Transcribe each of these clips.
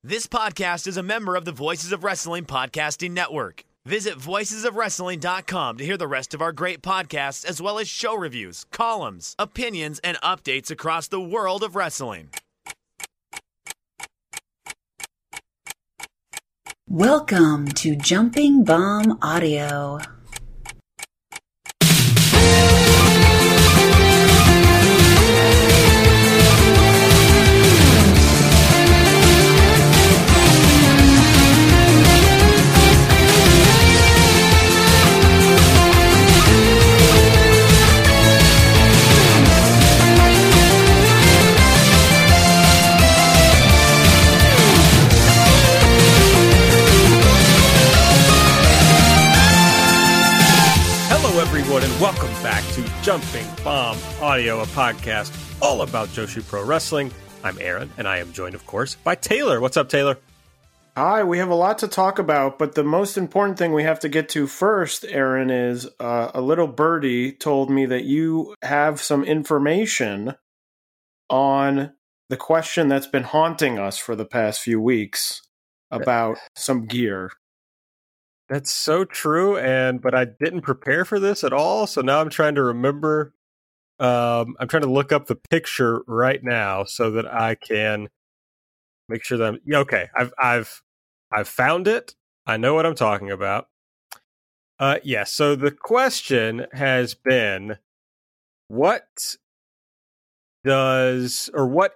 This podcast is a member of the Voices of Wrestling Podcasting Network. Visit voicesofwrestling.com to hear the rest of our great podcasts, as well as show reviews, columns, opinions, and updates across the world of wrestling. Welcome to Jumping Bomb Audio. Everyone, and welcome back to Jumping Bomb Audio, a podcast all about Joshi Pro Wrestling. I'm Aaron, and I am joined, of course, by Taylor. What's up, Taylor? Hi, we have a lot to talk about, but the most important thing we have to get to first, Aaron, is a little birdie told me that you have some information on the question that's been haunting us for the past few weeks about some gear. That's so true, but I didn't prepare for this at all, so now I'm trying to remember. I'm trying to look up the picture right now so that I can make sure that okay. I've found it. I know what I'm talking about. So the question has been, what is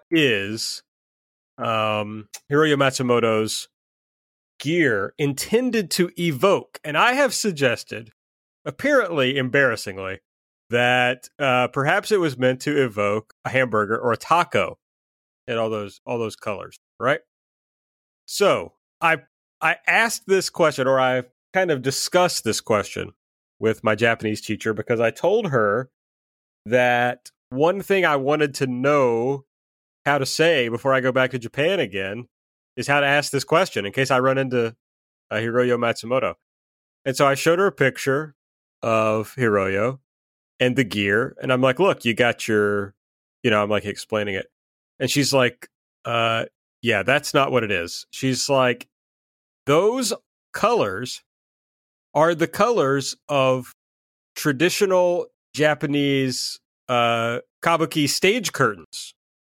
Hiroyo Matsumoto's gear intended to evoke? And I have suggested, apparently embarrassingly, that perhaps it was meant to evoke a hamburger or a taco in all those colors, right? So I asked this question, or I kind of discussed this question with my Japanese teacher, because I told her that one thing I wanted to know how to say before I go back to Japan again is how to ask this question in case I run into Hiroyo Matsumoto. And so I showed her a picture of Hiroyo and the gear. And I'm like, look, you got your, I'm like explaining it. And she's like, yeah, that's not what it is. She's like, those colors are the colors of traditional Japanese kabuki stage curtains.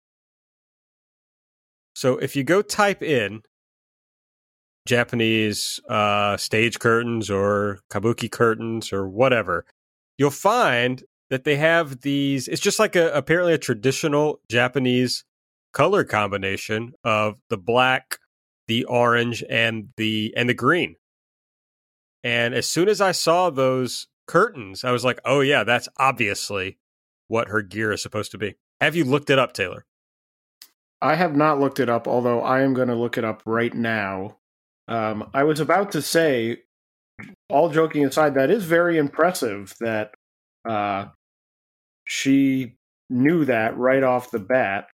So if you go type in Japanese stage curtains or kabuki curtains or whatever, you'll find that they have these. It's just like apparently a traditional Japanese color combination of the black, the orange, and the green. And as soon as I saw those curtains, I was like, oh yeah, that's obviously what her gear is supposed to be. Have you looked it up, Taylor? I have not looked it up, although I am going to look it up right now. I was about to say, all joking aside, that is very impressive that she knew that right off the bat.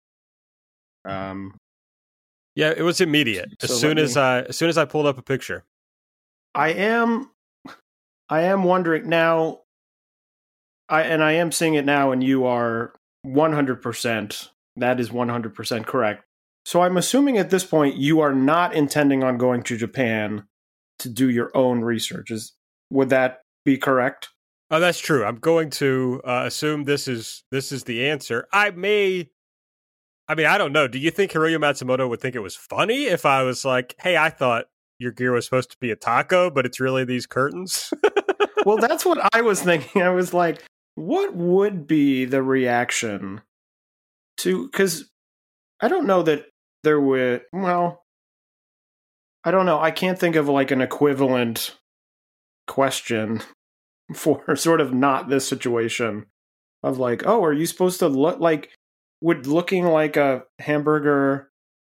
Yeah, it was immediate. As soon as I pulled up a picture. I am wondering now, I am seeing it now, and you are 100%. That is 100% correct. So I'm assuming at this point you are not intending on going to Japan to do your own research. Would that be correct? Oh, that's true. I'm going to assume this is the answer. I don't know. Do you think Hiroyo Matsumoto would think it was funny if I was like, hey, I thought your gear was supposed to be a taco, but it's really these curtains? Well, that's what I was thinking. I was like, what would be the reaction to, because I don't know that there would, well, I don't know. I can't think of like an equivalent question for sort of not this situation of like, oh, are you supposed to look like, would looking like a hamburger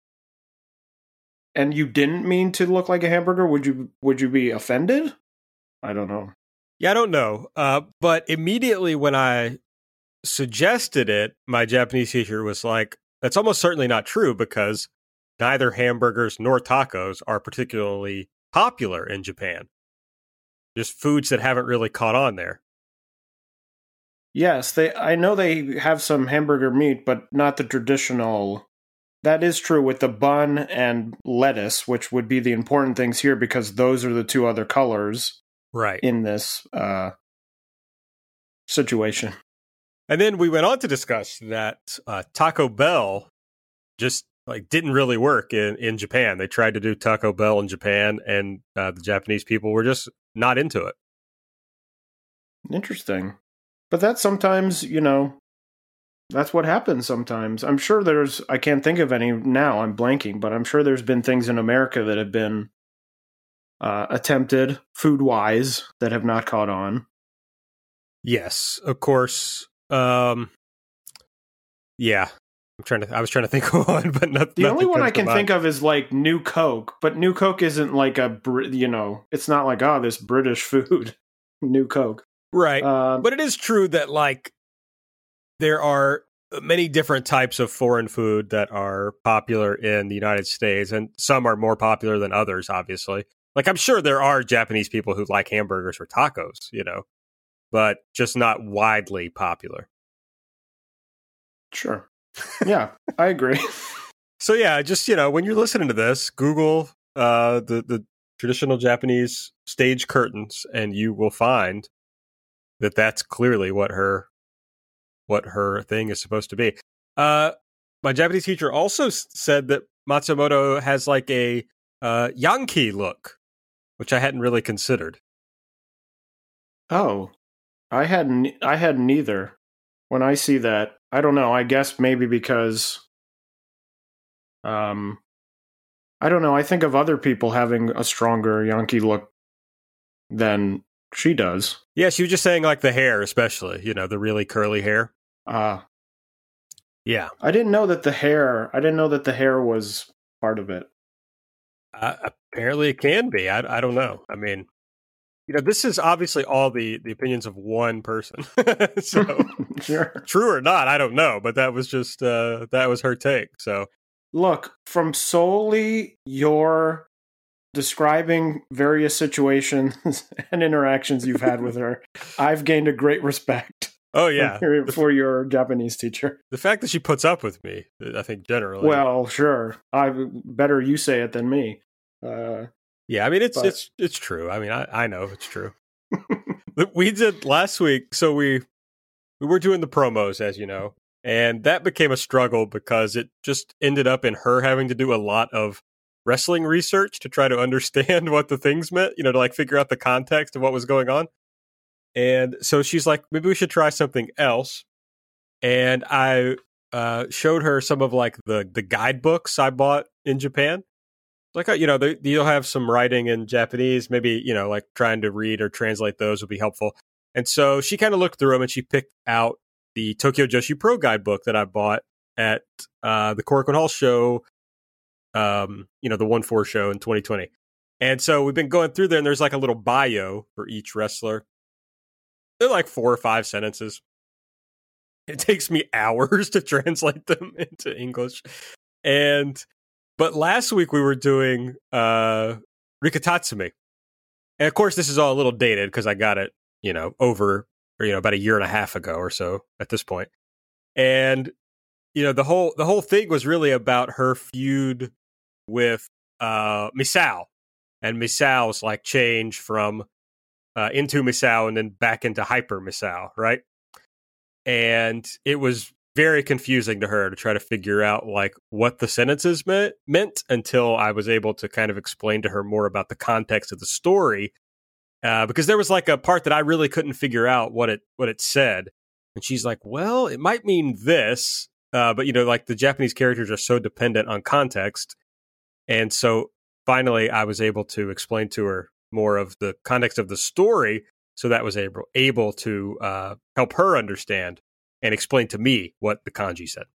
and you didn't mean to look like a hamburger, would you be offended? I don't know. Yeah, I don't know. But immediately when I suggested it, my Japanese teacher was like, that's almost certainly not true, because neither hamburgers nor tacos are particularly popular in Japan. Just foods that haven't really caught on there. Yes, I know they have some hamburger meat, but not the traditional That is true with the bun and lettuce, which would be the important things here because those are the two other colors Right. in this situation. And then we went on to discuss that Taco Bell just like didn't really work in Japan. They tried to do Taco Bell in Japan, and the Japanese people were just not into it. Interesting. But that's sometimes, that's what happens sometimes. I'm sure I can't think of any now, I'm blanking, but I'm sure there's been things in America that have been attempted food-wise that have not caught on. Yes, of course. Yeah. I was trying to think of one, but not. The only one I can think of is like New Coke, but New Coke isn't like it's not like, this British food, New Coke. Right. But it is true that like there are many different types of foreign food that are popular in the United States, and some are more popular than others, obviously. Like I'm sure there are Japanese people who like hamburgers or tacos, but just not widely popular. Sure. Yeah, I agree. So yeah, just when you're listening to this, Google the traditional Japanese stage curtains, and you will find that that's clearly what her thing is supposed to be. My Japanese teacher also said that Matsumoto has like a Yankee look, which I hadn't really considered. Oh, I hadn't either. When I see that, I don't know. I guess maybe because, I don't know. I think of other people having a stronger Yankee look than she does. Yeah, she was just saying like the hair, especially, the really curly hair. Yeah. I didn't know that the hair was part of it. Apparently it can be. I don't know. I mean, this is obviously all the opinions of one person. So sure. True or not, I don't know, but that was just that was her take. So look, from solely your describing various situations and interactions you've had with her, I've gained a great respect. Oh yeah, for your Japanese teacher. The fact that she puts up with me, I think generally. Well, sure. Better you say it than me. Yeah, I mean it's true. I mean I know it's true. We did last week, so we were doing the promos, as you know, and that became a struggle because it just ended up in her having to do a lot of wrestling research to try to understand what the things meant, to like figure out the context of what was going on. And so she's like, maybe we should try something else. And I showed her some of like the guidebooks I bought in Japan. Like, you'll have some writing in Japanese, maybe, like trying to read or translate those would be helpful. And so she kind of looked through them and she picked out the Tokyo Joshi Pro guidebook that I bought at the Korakuen Hall show, the 1-4 show in 2020. And so we've been going through there, and there's like a little bio for each wrestler. They're like 4 or 5 sentences. It takes me hours to translate them into English. But last week we were doing Rikitatsumi. And of course, this is all a little dated because I got it, over, about a year and a half ago or so at this point. And, the whole thing was really about her feud with Misao. And Misao's like change from into Misao and then back into Hyper Misao, right? And it was very confusing to her to try to figure out like what the sentences meant until I was able to kind of explain to her more about the context of the story, because there was like a part that I really couldn't figure out what it said, and she's like, well, it might mean this, but like the Japanese characters are so dependent on context, and so finally I was able to explain to her more of the context of the story, so that was able to help her understand and explain to me what the kanji said.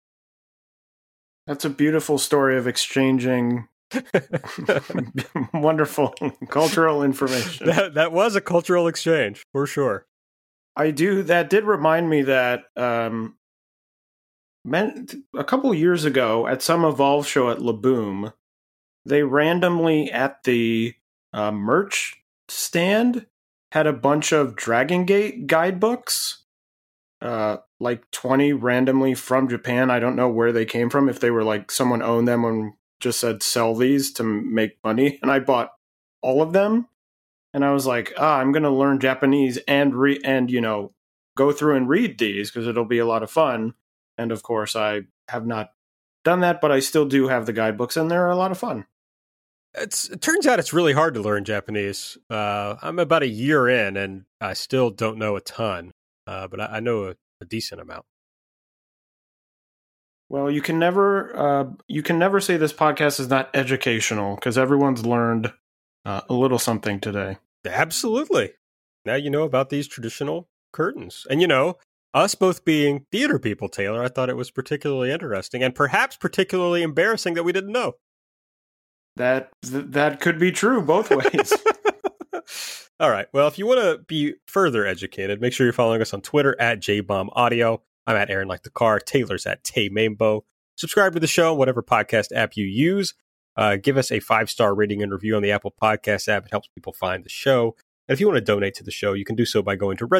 That's a beautiful story of exchanging wonderful cultural information. That was a cultural exchange, for sure. That did remind me that a couple years ago at some Evolve show at Laboom, they randomly at the merch stand had a bunch of Dragon Gate guidebooks. like 20 randomly from Japan. I don't know where they came from, if they were like someone owned them and just said sell these to make money. And I bought all of them. And I was like, I'm going to learn Japanese and go through and read these because it'll be a lot of fun. And of course, I have not done that, but I still do have the guidebooks, and they're a lot of fun. It turns out it's really hard to learn Japanese. I'm about a year in, and I still don't know a ton, but I know a decent amount. Well, you can never say this podcast is not educational, because everyone's learned a little something today. Absolutely. Now you know about these traditional curtains. And us both being theater people, Taylor, I thought it was particularly interesting and perhaps particularly embarrassing that we didn't know. That could be true both ways. All right. Well, if you want to be further educated, make sure you're following us on Twitter at JBombAudio. I'm at Aaron Like the Car. Taylor's at Tay Mambo. Subscribe to the show on whatever podcast app you use. Give us a 5-star rating and review on the Apple Podcast app. It helps people find the show. And if you want to donate to the show, you can do so by going to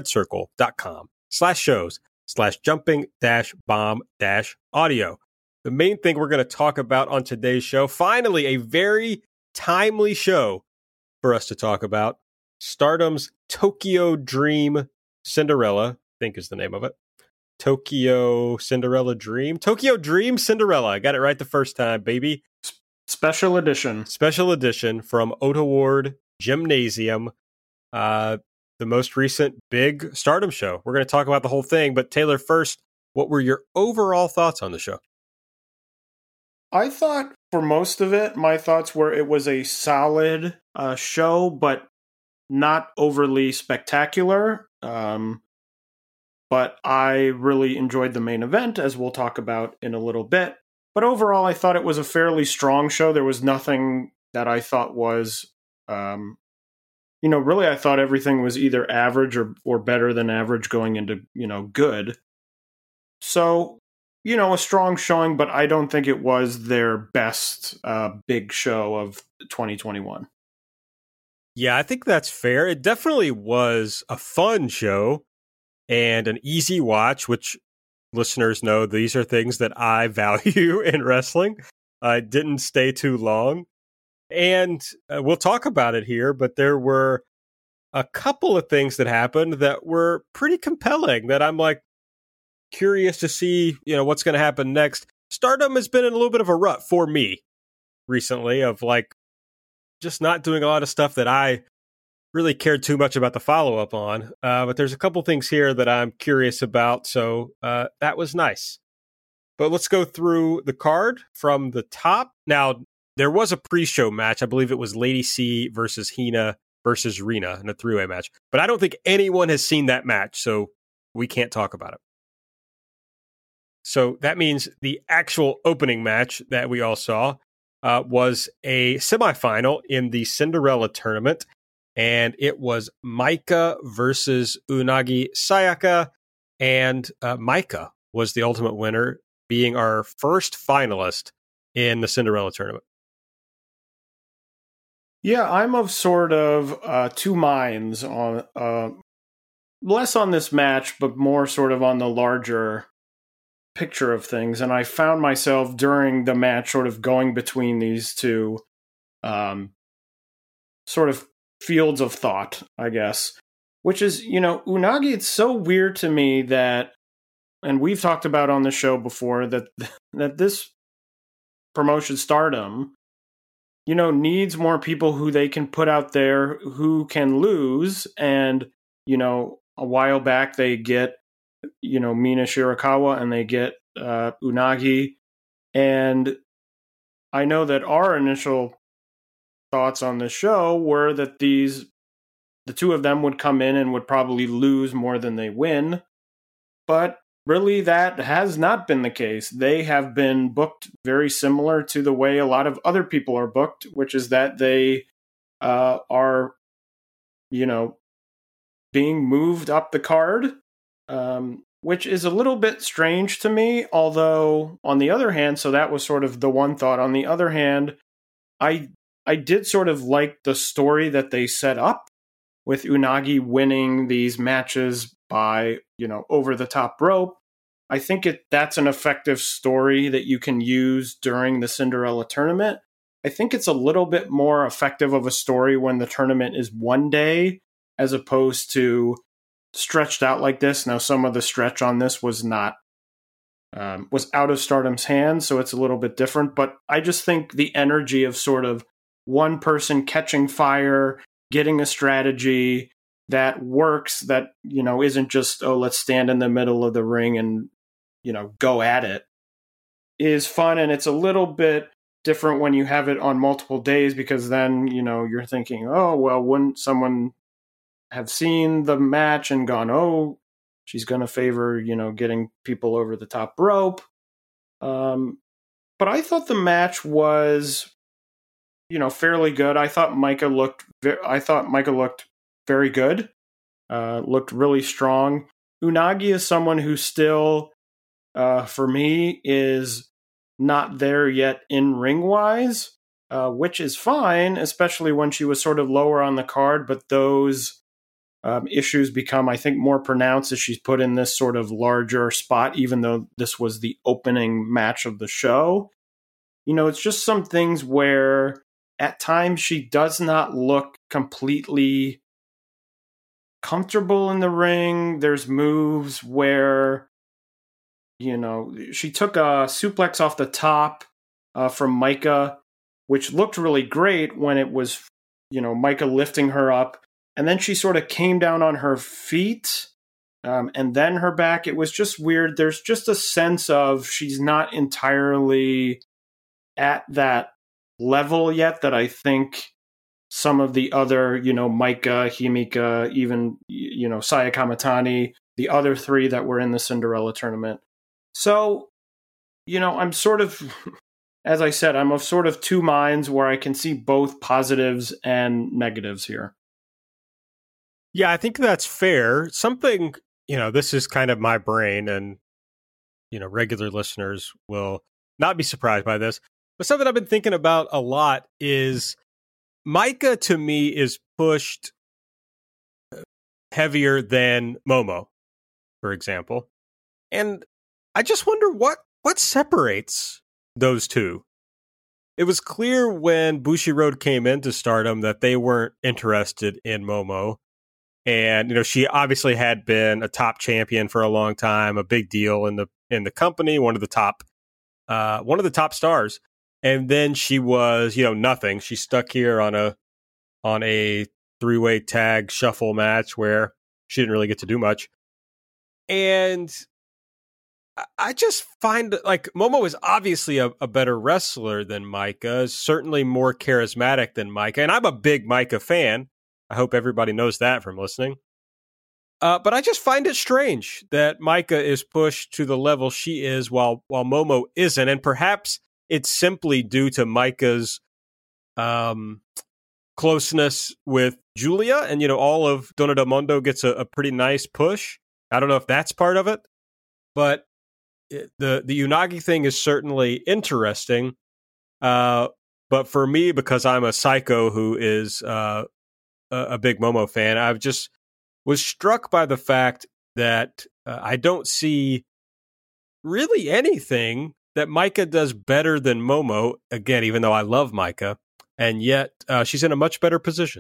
redcircle.com/shows/jumping-bomb-audio. The main thing we're going to talk about on today's show, finally, a very timely show for us to talk about. Stardom's Tokyo Dream Cinderella, I think is the name of it. Tokyo Cinderella Dream. Tokyo Dream Cinderella. I got it right the first time, baby. Special edition. Special edition from Ota Ward Gymnasium. The most recent big Stardom show. We're going to talk about the whole thing, but Taylor, first, what were your overall thoughts on the show? I thought for most of it, my thoughts were it was a solid show, but not overly spectacular. But I really enjoyed the main event, as we'll talk about in a little bit. But overall, I thought it was a fairly strong show. There was nothing that I thought was, really, I thought everything was either average or better than average going into, good. So, a strong showing, but I don't think it was their best big show of 2021. Yeah, I think that's fair. It definitely was a fun show and an easy watch, which listeners know these are things that I value in wrestling. It didn't stay too long. And we'll talk about it here, but there were a couple of things that happened that were pretty compelling that I'm like, curious to see, what's going to happen next. Stardom has been in a little bit of a rut for me recently of like just not doing a lot of stuff that I really cared too much about the follow-up on. But there's a couple things here that I'm curious about. So that was nice. But let's go through the card from the top. Now, there was a pre-show match. I believe it was Lady C versus Hina versus Rina in a 3-way match. But I don't think anyone has seen that match, so we can't talk about it. So that means the actual opening match that we all saw was a semifinal in the Cinderella tournament, and it was Maika versus Unagi Sayaka, and Maika was the ultimate winner, being our first finalist in the Cinderella tournament. Yeah, I'm of sort of two minds on less on this match, but more sort of on the larger picture of things, and I found myself during the match sort of going between these two sort of fields of thought, I guess, which is, Unagi, it's so weird to me that, and we've talked about on the show before, that this promotion, Stardom, needs more people who they can put out there who can lose, and, a while back they get Mina Shirakawa and they get Unagi. And I know that our initial thoughts on the show were that the two of them would come in and would probably lose more than they win. But really, that has not been the case. They have been booked very similar to the way a lot of other people are booked, which is that they are, being moved up the card. Which is a little bit strange to me, although on the other hand, so that was sort of the one thought. On the other hand, I did sort of like the story that they set up with Unagi winning these matches by, over the top rope. I think that's an effective story that you can use during the Cinderella tournament. I think it's a little bit more effective of a story when the tournament is one day as opposed to stretched out like this. Now, some of the stretch on this was not was out of Stardom's hands, so it's a little bit different. But I just think the energy of sort of one person catching fire, getting a strategy that works, that, you know, isn't just, oh, let's stand in the middle of the ring and, you know, go at it, is fun. And it's a little bit different when you have it on multiple days, because then, you know, you're thinking, oh, well, wouldn't someone have seen the match and gone, oh, she's going to favor, you know, getting people over the top rope. But I thought the match was, you know, fairly good. I thought Maika looked very good. Looked really strong. Unagi is someone who still, for me, is not there yet in ring-wise, which is fine, especially when she was sort of lower on the card, but those issues become, I think, more pronounced as she's put in this sort of larger spot, even though this was the opening match of the show. You know, it's just some things where at times she does not look completely comfortable in the ring. There's moves where, you know, she took a suplex off the top from Maika, which looked really great when it was, you know, Maika lifting her up. And then she sort of came down on her feet and then her back. It was just weird. There's just a sense of she's not entirely at that level yet that I think some of the other, you know, Maika, Himika, even, you know, Saya Kamatani, the other three that were in the Cinderella tournament. So, you know, I'm sort of, as I said, I'm of sort of two minds where I can see both positives and negatives here. Yeah, I think that's fair. Something, you know, this is kind of my brain, and, you know, regular listeners will not be surprised by this, but something I've been thinking about a lot is Maika, to me, is pushed heavier than Momo, for example. And I just wonder what separates those two. It was clear when Bushiroad came into Stardom that they weren't interested in Momo. And, you know, she obviously had been a top champion for a long time, a big deal in the company, one of the top stars. And then she was, you know, nothing. She stuck here on a three-way tag shuffle match where she didn't really get to do much. And I just find, like, Momo is obviously a better wrestler than Maika, certainly more charismatic than Maika. And I'm a big Maika fan. I hope everybody knows that from listening. But I just find it strange that Maika is pushed to the level she is while Momo isn't. And perhaps it's simply due to Maika's closeness with Julia. And, you know, all of Dona del Mundo gets a pretty nice push. I don't know if that's part of it. But the Unagi thing is certainly interesting. But for me, because I'm a psycho who is a big Momo fan, I've just was struck by the fact that I don't see really anything that Maika does better than Momo, again, even though I love Maika, and yet she's in a much better position.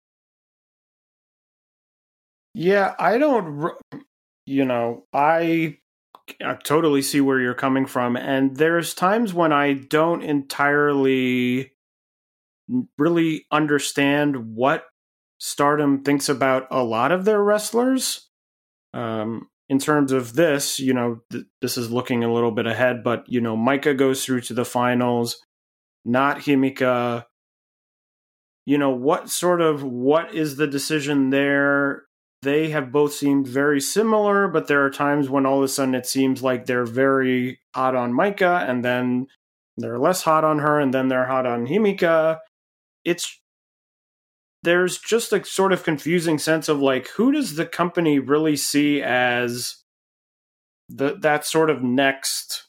Yeah, I don't, you know, I totally see where you're coming from. And there's times when I don't entirely really understand what Stardom thinks about a lot of their wrestlers. In terms of this, you know, this is looking a little bit ahead, but, you know, Maika goes through to the finals, not Himika. You know, what is the decision there? They have both seemed very similar, but there are times when all of a sudden it seems like they're very hot on Maika, and then they're less hot on her, and then they're hot on Himika. There's just a sort of confusing sense of, like, who does the company really see as that sort of next,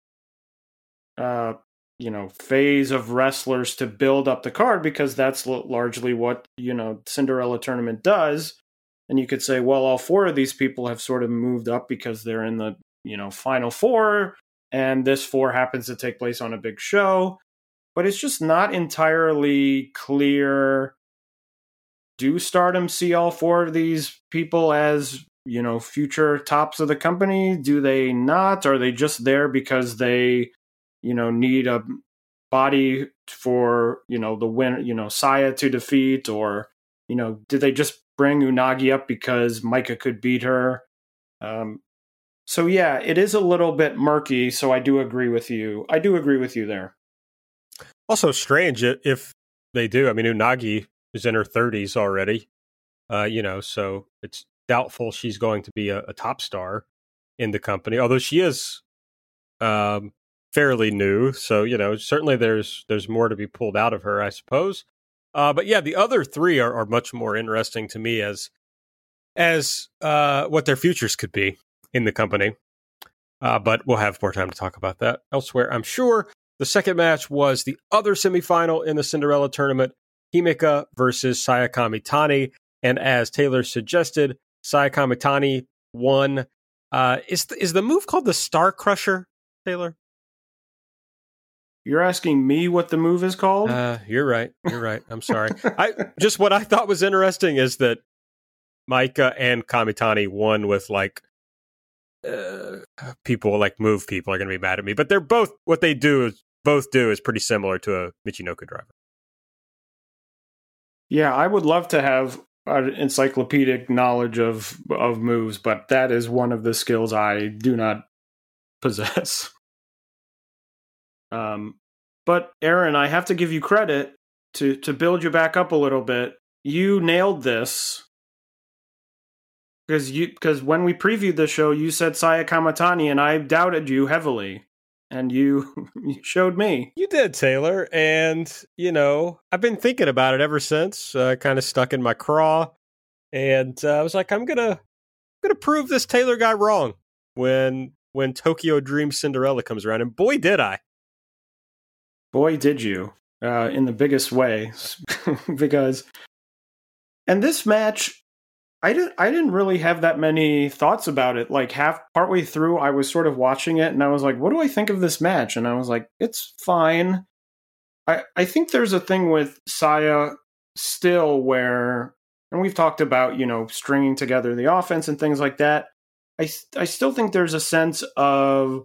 you know, phase of wrestlers to build up the card, because that's largely what, you know, Cinderella tournament does. And you could say, well, all four of these people have sort of moved up because they're in the Final Four, and this 4 happens to take place on a big show. But it's just not entirely clear. Do Stardom see all 4 of these people as, future tops of the company? Do they not? Are they just there because they, need a body for, the win, Saya to defeat? Or, did they just bring Unagi up because Micah could beat her? So yeah, it is a little bit murky. So I do agree with you. There. Also strange if they do. I mean, Unagi is in her 30s already, so it's doubtful she's going to be a top star in the company, although she is fairly new. So, certainly there's more to be pulled out of her, I suppose. But yeah, the other 3 are much more interesting to me as what their futures could be in the company. But we'll have more time to talk about that elsewhere, I'm sure. The second match was the other semifinal in the Cinderella tournament, Himeka versus Saya Kamitani. And as Taylor suggested, Saya Kamitani won. Is the move called the Star Crusher, Taylor? You're asking me what the move is called? You're right. I'm sorry. What I thought was interesting is that Micah and Kamitani won with people move people are going to be mad at me, but they're both what they do is pretty similar to a Michinoku driver. Yeah, I would love to have an encyclopedic knowledge of moves, but that is one of the skills I do not possess. But Aaron, I have to give you credit to build you back up a little bit. You nailed this. Because when we previewed the show, you said Saya Kamitani, and I doubted you heavily, and you showed me. You did, Taylor, and I've been thinking about it ever since. Kind of stuck in my craw, and I was like, I'm gonna prove this Taylor guy wrong when Tokyo Dream Cinderella comes around, and boy did I! Boy did you, in the biggest way, because and this match. I didn't really have that many thoughts about it. Partway through, I was sort of watching it, and I was like, what do I think of this match? And I was like, it's fine. I think there's a thing with Saya still where, and we've talked about, stringing together the offense and things like that. I still think there's a sense of,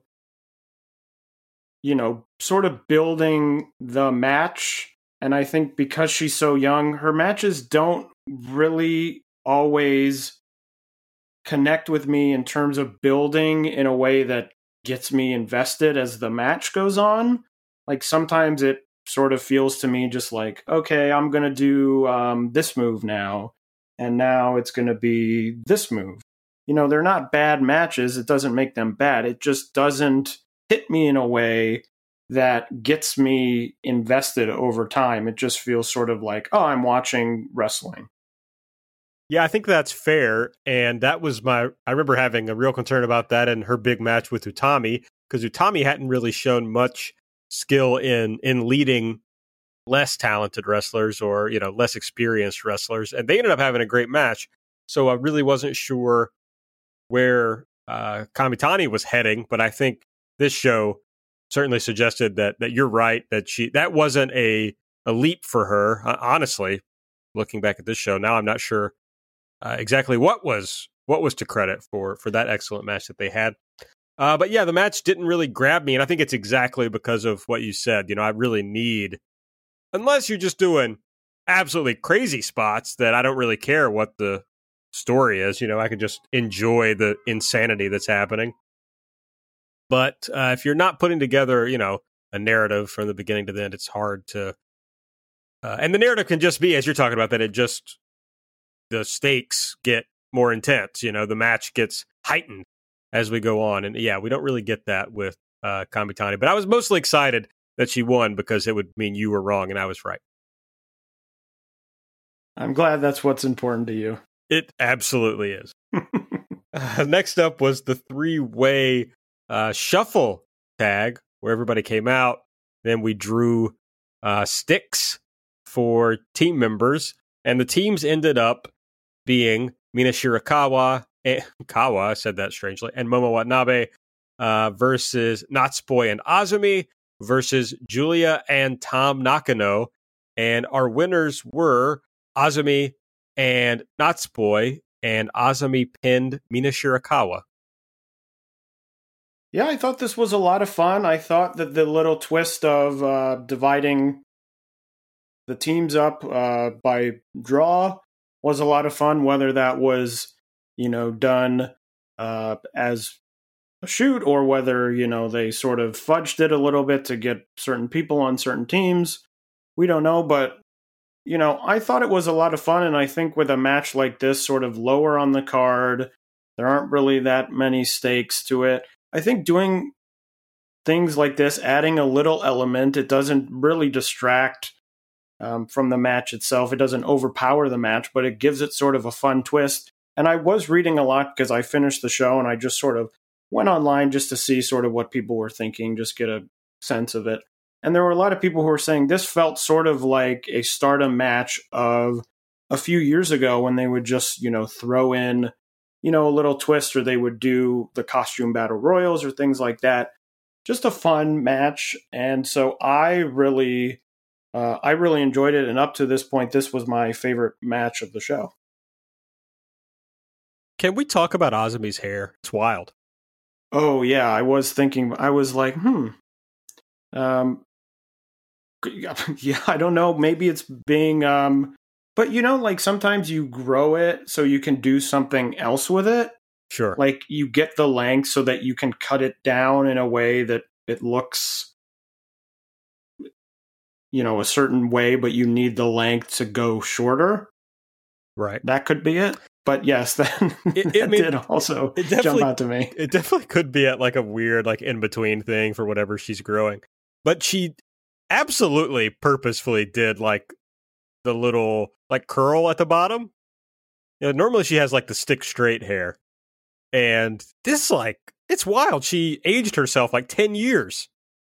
sort of building the match. And I think because she's so young, her matches don't really always connect with me in terms of building in a way that gets me invested as the match goes on. Sometimes it sort of feels to me just like, okay, I'm going to do this move now, and now it's going to be this move. They're not bad matches. It doesn't make them bad. It just doesn't hit me in a way that gets me invested over time. It just feels sort of like, oh, I'm watching wrestling. Yeah, I think that's fair. And that was I remember having a real concern about that in her big match with Utami, because Utami hadn't really shown much skill in leading less talented wrestlers or, less experienced wrestlers. And they ended up having a great match. So I really wasn't sure where Kamitani was heading. But I think this show certainly suggested that you're right, that wasn't a leap for her. Honestly, looking back at this show now, I'm not sure exactly what was to credit for that excellent match that they had. But yeah, the match didn't really grab me, and I think it's exactly because of what you said. I really need, unless you're just doing absolutely crazy spots that I don't really care what the story is. I can just enjoy the insanity that's happening. But if you're not putting together, a narrative from the beginning to the end, it's hard to. And the narrative can just be, as you're talking about, that the stakes get more intense. The match gets heightened as we go on. And yeah, we don't really get that with Kamitani. But I was mostly excited that she won because it would mean you were wrong and I was right. I'm glad that's what's important to you. It absolutely is. Next up was the 3-way shuffle tag where everybody came out. Then we drew sticks for team members. And the teams ended up being Mina Shirakawa, I said that strangely, and Momo Watanabe versus Natsupoi and Azumi versus Julia and Tom Nakano. And our winners were Azumi and Natsupoi, and Azumi pinned Mina Shirakawa. Yeah, I thought this was a lot of fun. I thought that the little twist of dividing the teams up by draw was a lot of fun, whether that was, done as a shoot or whether, they sort of fudged it a little bit to get certain people on certain teams. We don't know, but, I thought it was a lot of fun. And I think with a match like this, sort of lower on the card, there aren't really that many stakes to it. I think doing things like this, adding a little element, it doesn't really distract from the match itself. It doesn't overpower the match, but it gives it sort of a fun twist. And I was reading a lot because I finished the show and I just sort of went online just to see sort of what people were thinking, just get a sense of it. And there were a lot of people who were saying this felt sort of like a Stardom match of a few years ago when they would just, throw in, a little twist, or they would do the costume battle royals or things like that. Just a fun match. And so I really enjoyed it. And up to this point, this was my favorite match of the show. Can we talk about Azumi's hair? It's wild. Oh, yeah. I was like, yeah, I don't know. Maybe it's being, but like sometimes you grow it so you can do something else with it. Sure. Like you get the length so that you can cut it down in a way that it looks, a certain way, but you need the length to go shorter. Right. That could be it. But yes, that did also jump out to me. It definitely could be at like a weird, like in between thing for whatever she's growing. But she absolutely purposefully did like the little like curl at the bottom. Normally she has like the stick straight hair. And this it's wild. She aged herself like 10 years.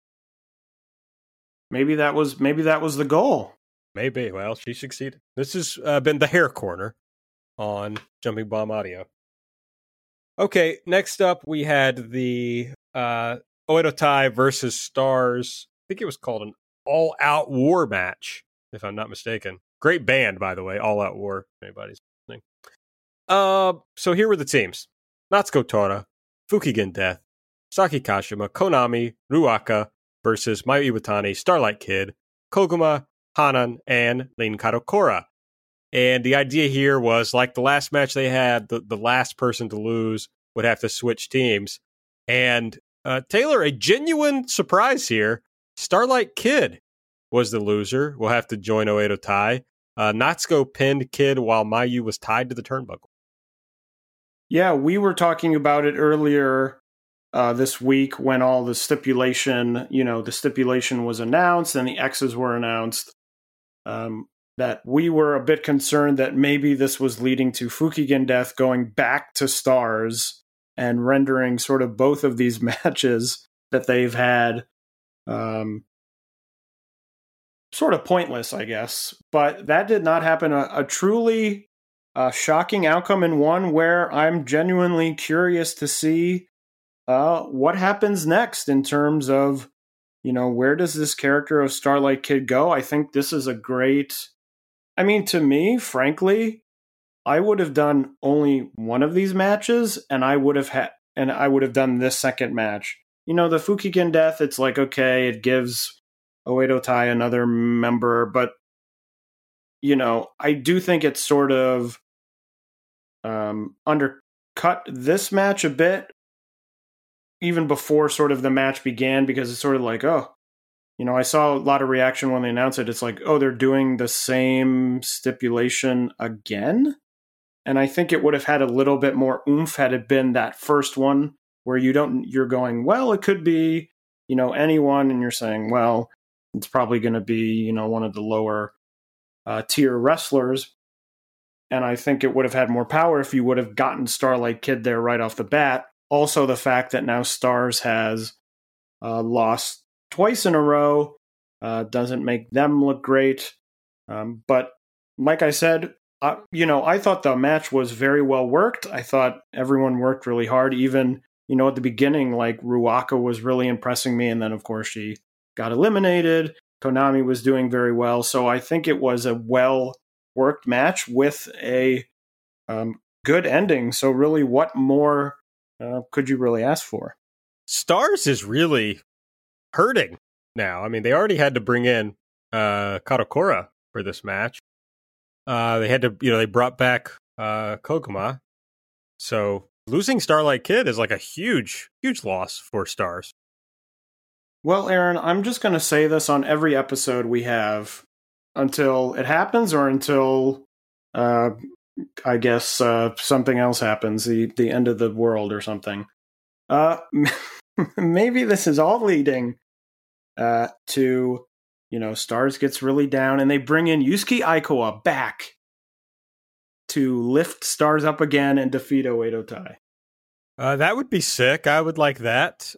Maybe that was the goal. Maybe. Well, she succeeded. This has been the Hair Corner on Jumping Bomb Audio. Okay, next up we had the Oedo Tai versus Stars. I think it was called an all-out war match, if I'm not mistaken. Great band, by the way, All Out War, if anybody's listening. So here were the teams. Natsuko Tora, Fukigen Death, Saki Kashima, Konami, Ruaka versus Mayu Iwatani, Starlight Kid, Koguma, Hanan, and Rin Kadokura. And the idea here was, like the last match they had, the last person to lose would have to switch teams. And Taylor, a genuine surprise here. Starlight Kid was the loser. We'll have to join Oedo Tai. Natsuko pinned Kid while Mayu was tied to the turnbuckle. Yeah, we were talking about it earlier this week when all the stipulation was announced and the X's were announced. That we were a bit concerned that maybe this was leading to Fukigen Death going back to Stars and rendering sort of both of these matches that they've had sort of pointless, I guess. But that did not happen. A truly shocking outcome, and one where I'm genuinely curious to see what happens next in terms of, where does this character of Starlight Kid go? I think this is a great... to me, frankly, I would have done only one of these matches, and I would have done this second match. The Fukigen Death, it's like, okay, it gives Oedo Tai another member, but, I do think it's sort of undercut this match a bit, even before sort of the match began, because it's sort of like, I saw a lot of reaction when they announced it. It's like, they're doing the same stipulation again? And I think it would have had a little bit more oomph had it been that first one where you're going, well, it could be, anyone, and you're saying, well, it's probably going to be, one of the lower tier wrestlers. And I think it would have had more power if you would have gotten Starlight Kid there right off the bat. Also, the fact that now Stars has lost twice in a row doesn't make them look great. But like I said, I thought the match was very well worked. I thought everyone worked really hard. Even at the beginning, like Ruaka was really impressing me. And then, of course, she got eliminated. Konami was doing very well. So I think it was a well-worked match with a good ending. So really, what more could you really ask for? Stars is really hurting now. I mean, they already had to bring in Katakura for this match. They had to, they brought back Koguma. So losing Starlight Kid is like a huge, huge loss for Stars. Well, Aaron, I'm just going to say this on every episode we have until it happens or until, I guess, something else happens, the end of the world or something. Maybe this is all leading to, Stars gets really down and they bring in Yusuke Aikawa back to lift Stars up again and defeat Oedo Tai. That would be sick. I would like that.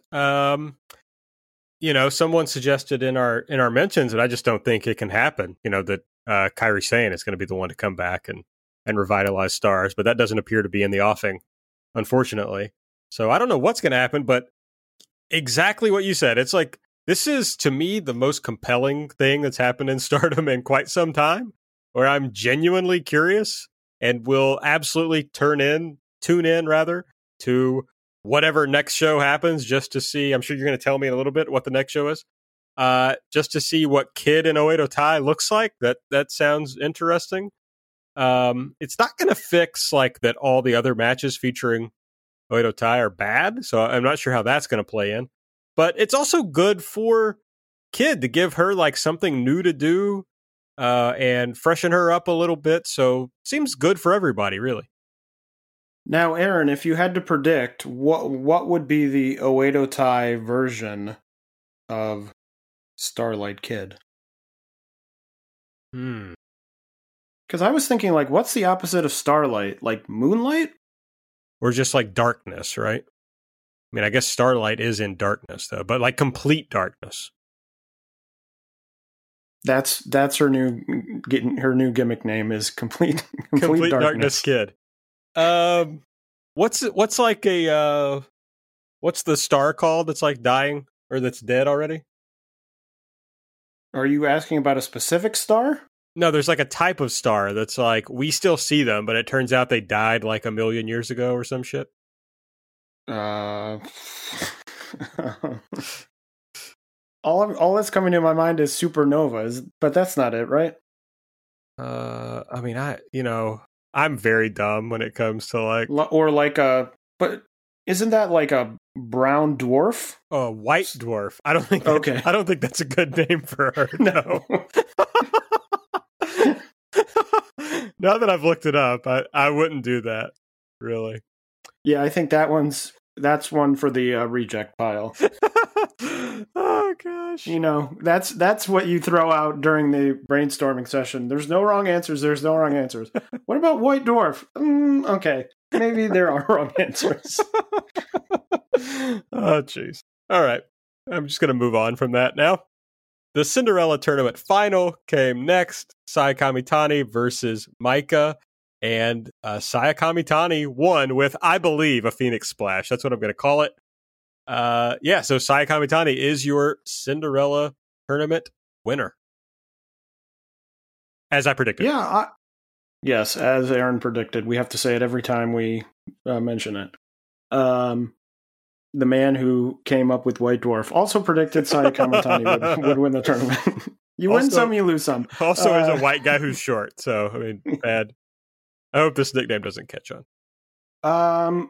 Someone suggested in our mentions, and I just don't think it can happen. That Kairi Sane is going to be the one to come back and revitalize Stars, but that doesn't appear to be in the offing, unfortunately. So I don't know what's going to happen, but exactly what you said. It's like, this is, to me, the most compelling thing that's happened in Stardom in quite some time, where I'm genuinely curious and will absolutely tune in to whatever next show happens, just to see. I'm sure you're going to tell me in a little bit what the next show is, just to see what Kid and Oedo Tai looks like. That sounds interesting. It's not going to fix like that all the other matches featuring Oedo Tai are bad, so I'm not sure how that's going to play in. But it's also good for Kid to give her like something new to do and freshen her up a little bit. So seems good for everybody, really. Now, Aaron, if you had to predict, what would be the Oedo Tai version of Starlight Kid? Because I was thinking, like, what's the opposite of Starlight? Like Moonlight? Or just like darkness, right? I mean, I guess Starlight is in darkness, though, but like complete darkness. That's her new gimmick name is complete darkness Kid. What's like a what's the star called that's like dying or that's dead already? Are you asking about a specific star? No, there's like a type of star that's like we still see them, but it turns out they died like 1 million years ago or some shit. All that's coming to my mind is supernovas, but that's not it, right? I mean, I'm very dumb when it comes to like but isn't that like a brown dwarf? Oh, white dwarf. I don't think that's a good name for her. No. Now that I've looked it up, I wouldn't do that. Really. Yeah, I think that's one for the reject pile. Oh gosh. That's what you throw out during the brainstorming session. There's no wrong answers. What about white dwarf? Okay. Maybe there are wrong answers. Oh jeez. All right. I'm just going to move on from that now. The Cinderella tournament final came next. Saya Kamitani versus Maika. And Saya Kamitani won with, I believe, a Phoenix Splash. That's what I'm going to call it. So Saya Kamitani is your Cinderella tournament winner. As I predicted. Yeah. Yes, as Aaron predicted. We have to say it every time we mention it. The man who came up with White Dwarf also predicted Saya Kamitani would win the tournament. You win some, you lose some. Also is a white guy who's short. So, I mean, bad. I hope this nickname doesn't catch on.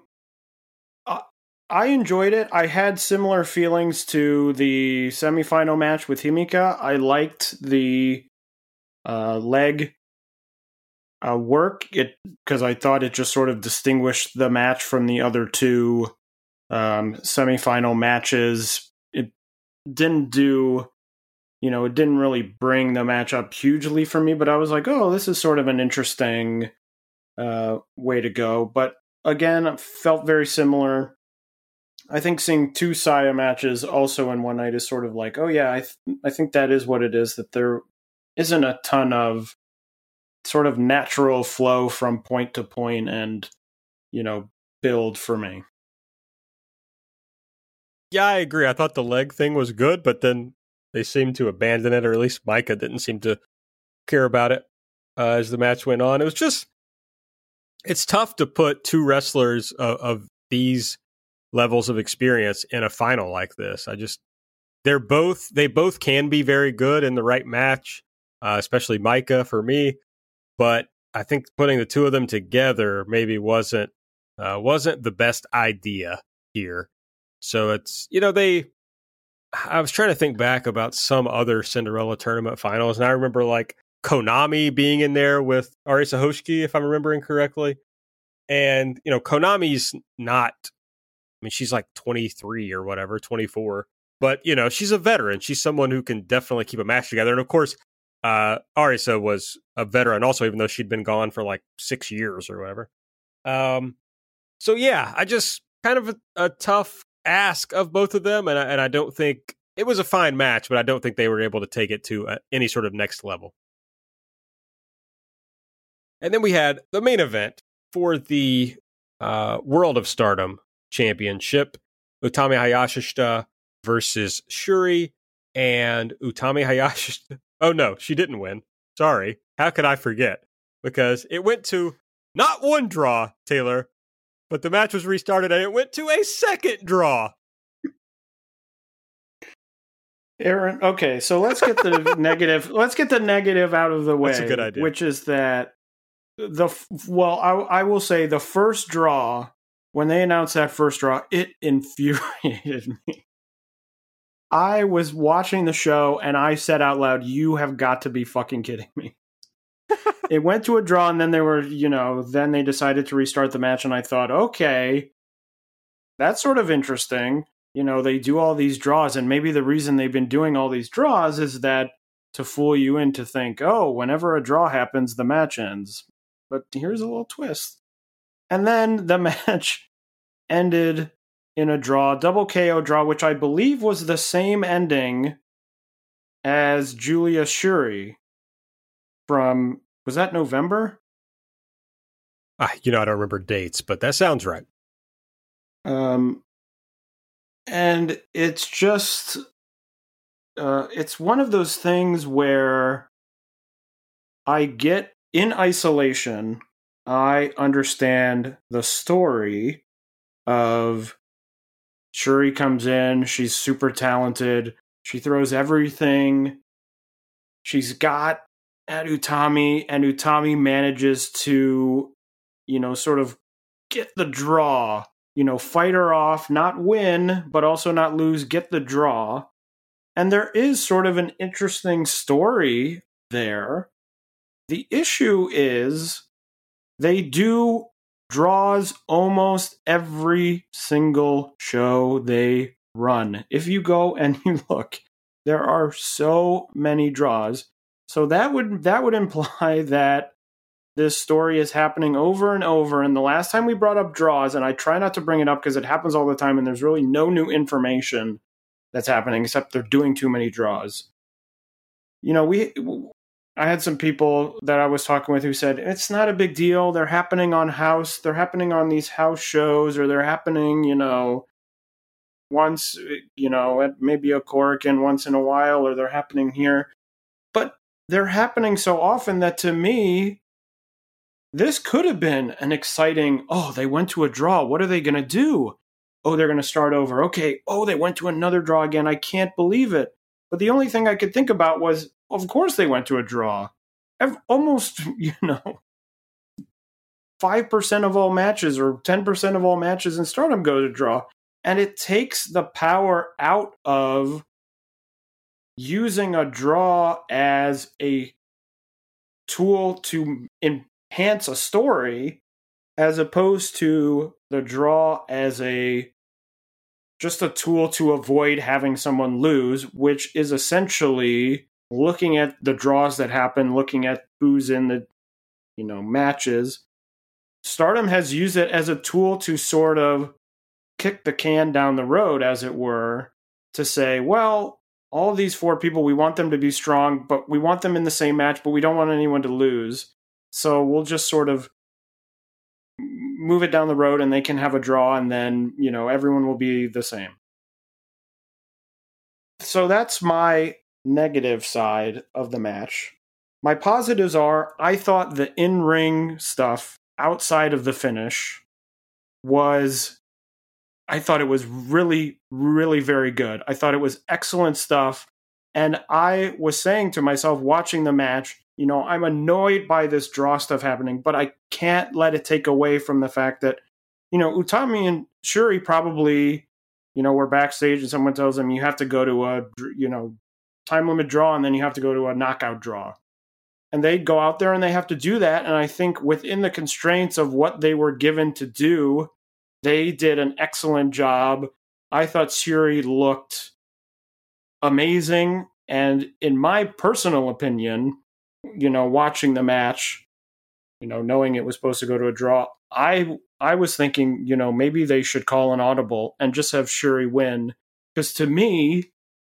I enjoyed it. I had similar feelings to the semifinal match with Himika. I liked the leg work because I thought it just sort of distinguished the match from the other two semifinal matches. It didn't it didn't really bring the match up hugely for me, but I was like, oh, this is sort of an interesting way to go. But again, felt very similar. I think seeing two Saya matches also in one night is sort of like, oh yeah, I think that is what it is, that there isn't a ton of sort of natural flow from point to point and, build for me. Yeah, I agree. I thought the leg thing was good, but then they seemed to abandon it, or at least Micah didn't seem to care about it as the match went on. It was just, it's tough to put two wrestlers of these levels of experience in a final like this. They both can be very good in the right match, especially Micah for me. But I think putting the two of them together maybe wasn't the best idea here. So it's, I was trying to think back about some other Cinderella tournament finals, and I remember like Konami being in there with Arisa Hoshiki, if I'm remembering correctly. And, Konami's not, she's like 23 or whatever, 24. But, she's a veteran. She's someone who can definitely keep a match together. And of course, Arisa was a veteran also, even though she'd been gone for like 6 years or whatever. So yeah, I just kind of a tough ask of both of them. And I don't think it was a fine match, but I don't think they were able to take it to any sort of next level. And then we had the main event for the World of Stardom Championship. Utami Hayashishita versus Shuri, and Utami Hayashishita. Oh no, she didn't win. Sorry. How could I forget? Because it went to not one draw, Taylor, but the match was restarted and it went to a second draw. Aaron, okay, so let's get the negative. Let's get the negative out of the way. That's a good idea. Which is that I will say the first draw, when they announced that first draw, it infuriated me. I was watching the show and I said out loud, "You have got to be fucking kidding me." It went to a draw, and then then they decided to restart the match, and I thought, okay, that's sort of interesting. They do all these draws, and maybe the reason they've been doing all these draws is that to fool you in to think, oh, whenever a draw happens, the match ends. But here's a little twist. And then the match ended in a draw, double KO draw, which I believe was the same ending as Julia Shuri from, was that November? I don't remember dates, but that sounds right. And it's just, it's one of those things where I get in isolation, I understand the story of Shuri comes in, she's super talented, she throws everything she's got at Utami, and Utami manages to, sort of get the draw, fight her off, not win, but also not lose, get the draw. And there is sort of an interesting story there. The issue is they do draws almost every single show they run. If you go and you look, there are so many draws. So that would imply that this story is happening over and over. And the last time we brought up draws, and I try not to bring it up because it happens all the time and there's really no new information that's happening except they're doing too many draws. I had some people that I was talking with who said, it's not a big deal. They're happening on these house shows, or they're happening, once, at maybe a Korakuen once in a while, or they're happening here. But they're happening so often that to me, this could have been an exciting, they went to a draw. What are they going to do? Oh, they're going to start over. Okay. Oh, they went to another draw again. I can't believe it. But the only thing I could think about was, of course they went to a draw. Almost, 5% of all matches or 10% of all matches in Stardom go to draw. And it takes the power out of using a draw as a tool to enhance a story, as opposed to the draw as just a tool to avoid having someone lose, which is essentially looking at the draws that happen, looking at who's in the, matches. Stardom has used it as a tool to sort of kick the can down the road, as it were, to say, well, all of these 4 people, we want them to be strong, but we want them in the same match, but we don't want anyone to lose. So we'll just sort of move it down the road and they can have a draw, and then, everyone will be the same. So that's my negative side of the match. My positives are, I thought the in-ring stuff outside of the finish I thought it was really, really very good. I thought it was excellent stuff. And I was saying to myself, watching the match, I'm annoyed by this draw stuff happening, but I can't let it take away from the fact that, Utami and Shuri probably, were backstage and someone tells them you have to go to a, time limit draw and then you have to go to a knockout draw. And they go out there and they have to do that. And I think within the constraints of what they were given to do, they did an excellent job. I thought Shuri looked amazing. And in my personal opinion, watching the match, knowing it was supposed to go to a draw, I was thinking, maybe they should call an audible and just have Shuri win. Because to me,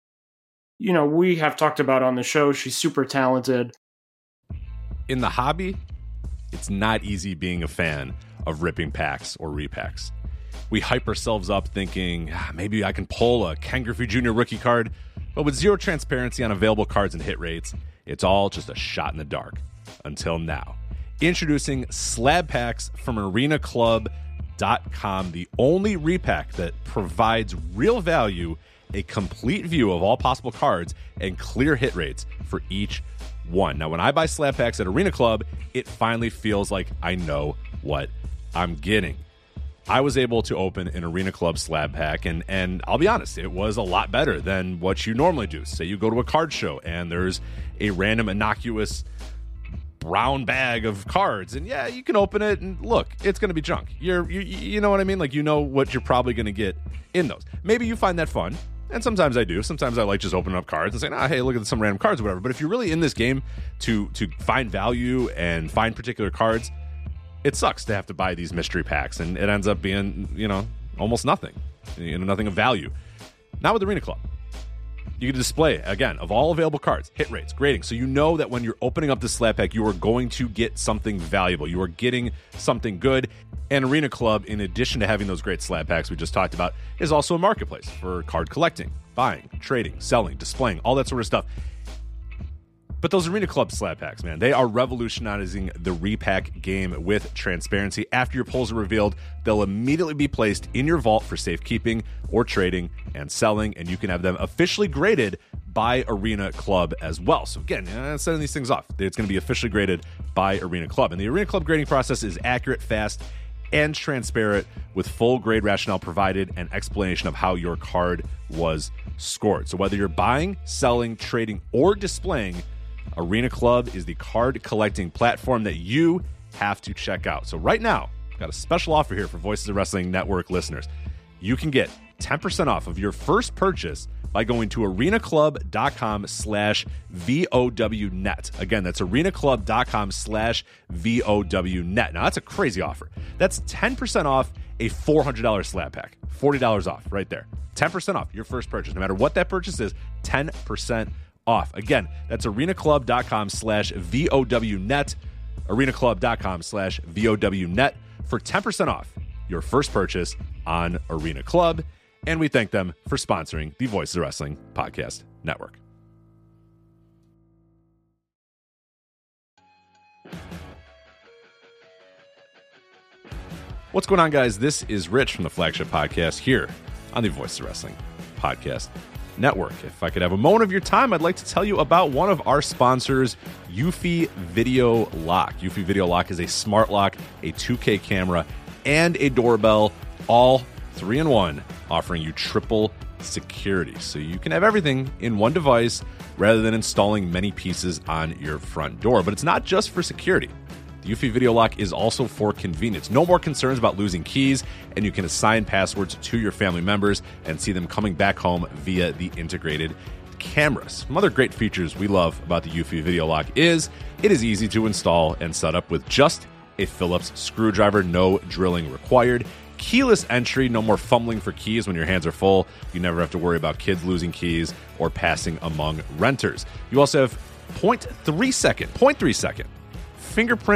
we have talked about on the show, she's super talented. In the hobby, it's not easy being a fan of ripping packs or repacks. We hype ourselves up thinking, maybe I can pull a Ken Griffey Jr. rookie card, but with zero transparency on available cards and hit rates, it's all just a shot in the dark. Until now. Introducing Slab Packs from ArenaClub.com, the only repack that provides real value, a complete view of all possible cards, and clear hit rates for each one. Now, when I buy Slab Packs at Arena Club, it finally feels like I know what I'm getting. I was able to open an Arena Club slab pack, and I'll be honest, it was a lot better than what you normally do. Say you go to a card show, and there's a random innocuous brown bag of cards, and yeah, you can open it, and look, it's going to be junk. You know what I mean? Like, you know what you're probably going to get in those. Maybe you find that fun, and sometimes I do. Sometimes I like just opening up cards and saying, hey, look at some random cards or whatever. But if you're really in this game to find value and find particular cards, it sucks to have to buy these mystery packs, and it ends up being, almost nothing, nothing of value. Not with Arena Club. You can display, again, of all available cards, hit rates, grading, so you know that when you're opening up the slab pack, you are going to get something valuable. You are getting something good. And Arena Club, in addition to having those great slab packs we just talked about, is also a marketplace for card collecting, buying, trading, selling, displaying, all that sort of stuff. But those Arena Club slab packs, man, they are revolutionizing the repack game with transparency. After your pulls are revealed, they'll immediately be placed in your vault for safekeeping or trading and selling, and you can have them officially graded by Arena Club as well. So again, sending these things off, it's going to be officially graded by Arena Club. And the Arena Club grading process is accurate, fast, and transparent, with full grade rationale provided and explanation of how your card was scored. So whether you're buying, selling, trading, or displaying, Arena Club is the card collecting platform that you have to check out. So right now, I've got a special offer here for Voices of Wrestling Network listeners. You can get 10% off of your first purchase by going to arenaclub.com/VOWnet. Again, that's arenaclub.com/VOWnet. Now, that's a crazy offer. That's 10% off a $400 slab pack. $40 off right there. 10% off your first purchase. No matter what that purchase is, 10% off. Again, that's arenaclub.com/VOWnet. arenaclub.com/VOWnet for 10% off your first purchase on Arena Club. And we thank them for sponsoring the Voices of Wrestling Podcast Network. What's going on, guys? This is Rich from the Flagship Podcast here on the Voices of Wrestling Podcast Network. If I could have a moment of your time, I'd like to tell you about one of our sponsors, Eufy Video Lock. Eufy Video Lock is a smart lock, a 2K camera, and a doorbell, all 3-in-1, offering you triple security. So you can have everything in one device rather than installing many pieces on your front door. But it's not just for security. The Eufy Video Lock is also for convenience. No more concerns about losing keys, and you can assign passwords to your family members and see them coming back home via the integrated cameras. Some other great features we love about the Eufy Video Lock is it is easy to install and set up with just a Phillips screwdriver, no drilling required. Keyless entry, no more fumbling for keys when your hands are full. You never have to worry about kids losing keys or passing among renters. You also have 0.3 second fingerprint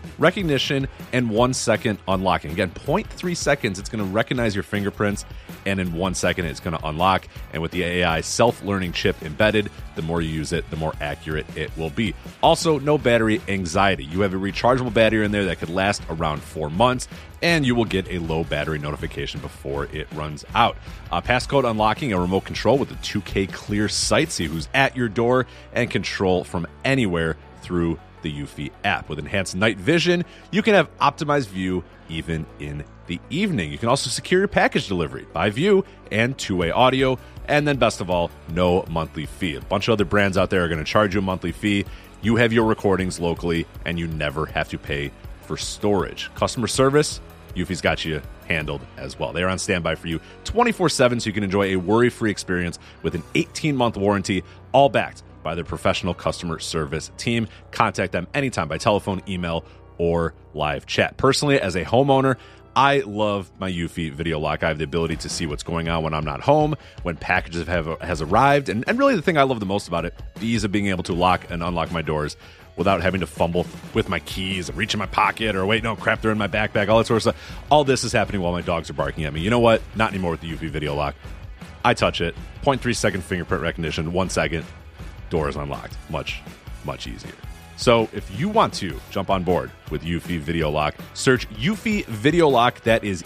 recognition and 1 second unlocking. Again, 0.3 seconds, it's going to recognize your fingerprints, and in 1 second, it's going to unlock. And with the AI self-learning chip embedded, the more you use it, the more accurate it will be. Also, no battery anxiety. You have a rechargeable battery in there that could last around 4 months, and you will get a low battery notification before it runs out. Passcode unlocking, a remote control with a 2K clear sight, see who's at your door, and control from anywhere through the Eufy app. With enhanced night vision, you can have optimized view even in the evening. You can also secure your package delivery by view and two-way audio. And then best of all, no monthly fee. A bunch of other brands out there are going to charge you a monthly fee. You have your recordings locally, and you never have to pay for storage. Customer service, Eufy's got you handled as well. They're on standby for you 24/7, so you can enjoy a worry-free experience with an 18-month warranty, all backed by their professional customer service team. Contact them anytime by telephone, email, or live chat. Personally, as a homeowner, I love my Eufy Video Lock. I have the ability to see what's going on when I'm not home, when packages has arrived, and really the thing I love the most about it, the ease of being able to lock and unlock my doors without having to fumble with my keys and reach in my pocket or wait, no, crap, they're in my backpack, all that sort of stuff. All this is happening while my dogs are barking at me. You know what? Not anymore with the Eufy Video Lock. I touch it, 0.3 second fingerprint recognition, 1 second, door is unlocked. Much, much easier. So if you want to jump on board with Eufy Video Lock, search Eufy Video Lock. That is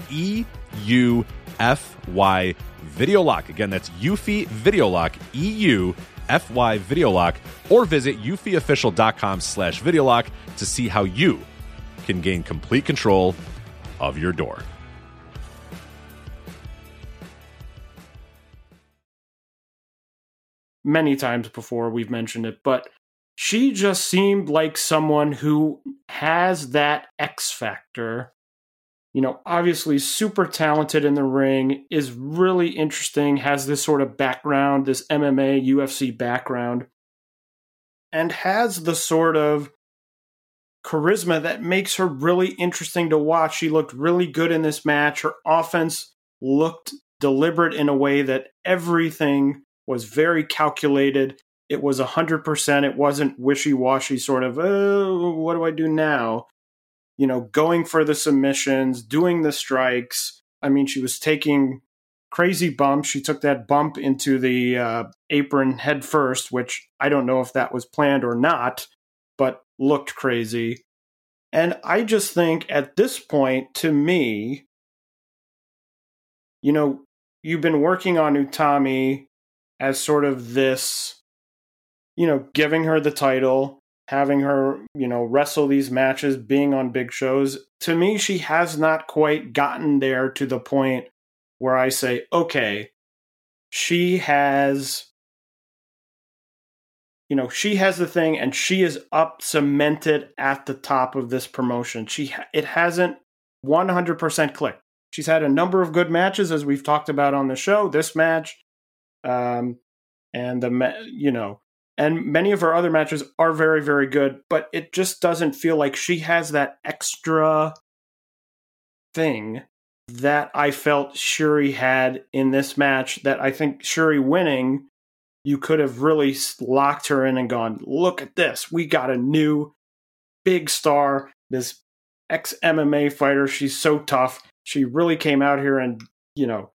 EUFY Video Lock. Again, that's Eufy Video Lock, EUFY Video Lock, or visit eufyofficial.com/video lock to see how you can gain complete control of your door. Many times before we've mentioned it, but she just seemed like someone who has that X factor. You know, obviously super talented in the ring, is really interesting, has this sort of background, this MMA, UFC background, and has the sort of charisma that makes her really interesting to watch. She looked really good in this match. Her offense looked deliberate in a way that everything was very calculated. It was 100%. It wasn't wishy-washy sort of, oh, what do I do now? You know, going for the submissions, doing the strikes. I mean, she was taking crazy bumps. She took that bump into the apron head first, which I don't know if that was planned or not, but looked crazy. And I just think at this point, to me, you know, you've been working on Utami as sort of this, you know, giving her the title, having her, you know, wrestle these matches, being on big shows. To me, she has not quite gotten there to the point where I say, okay, she has, you know, she has the thing and she is up cemented at the top of this promotion. It hasn't 100% clicked. She's had a number of good matches, as we've talked about on the show, this match, and you know, and many of her other matches are very, very good, but it just doesn't feel like she has that extra thing that I felt Shuri had in this match, that I think Shuri winning, you could have really locked her in and gone, look at this. We got a new big star, this ex-MMA fighter. She's so tough. She really came out here and, you know,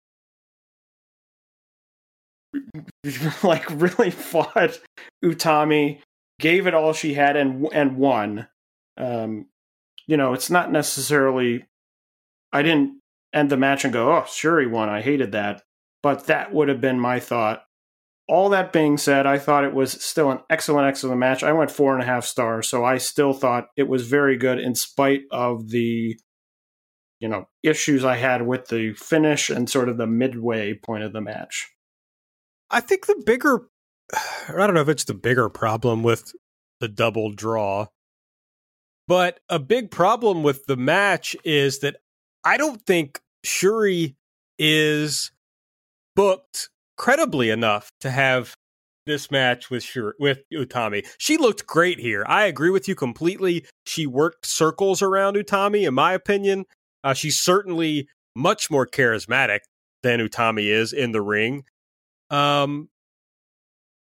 like really fought Utami, gave it all she had and won. You know, it's not necessarily, I didn't end the match and go, oh, Shuri won. I hated that. But that would have been my thought. All that being said, I thought it was still an excellent, excellent match. I went 4.5 stars, so I still thought it was very good in spite of the, you know, issues I had with the finish and sort of the midway point of the match. I think the bigger, I don't know if it's the bigger problem with the double draw, but a big problem with the match is that I don't think Shuri is booked credibly enough to have this match with Utami. She looked great here. I agree with you completely. She worked circles around Utami, in my opinion. She's certainly much more charismatic than Utami is in the ring.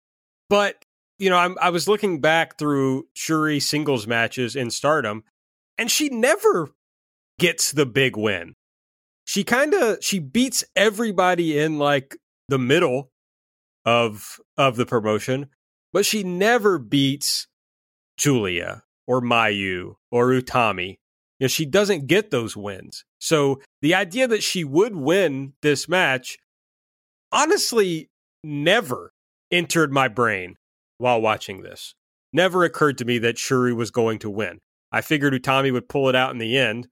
But, you know, I was looking back through Shuri singles matches in Stardom, And she never gets the big win. She beats everybody in like the middle of the promotion, but she never beats Julia or Mayu or Utami. She doesn't get those wins. So the idea that she would win this match honestly never entered my brain while watching this. Never occurred to me that Shuri was going to win. I figured Utami would pull it out in the end.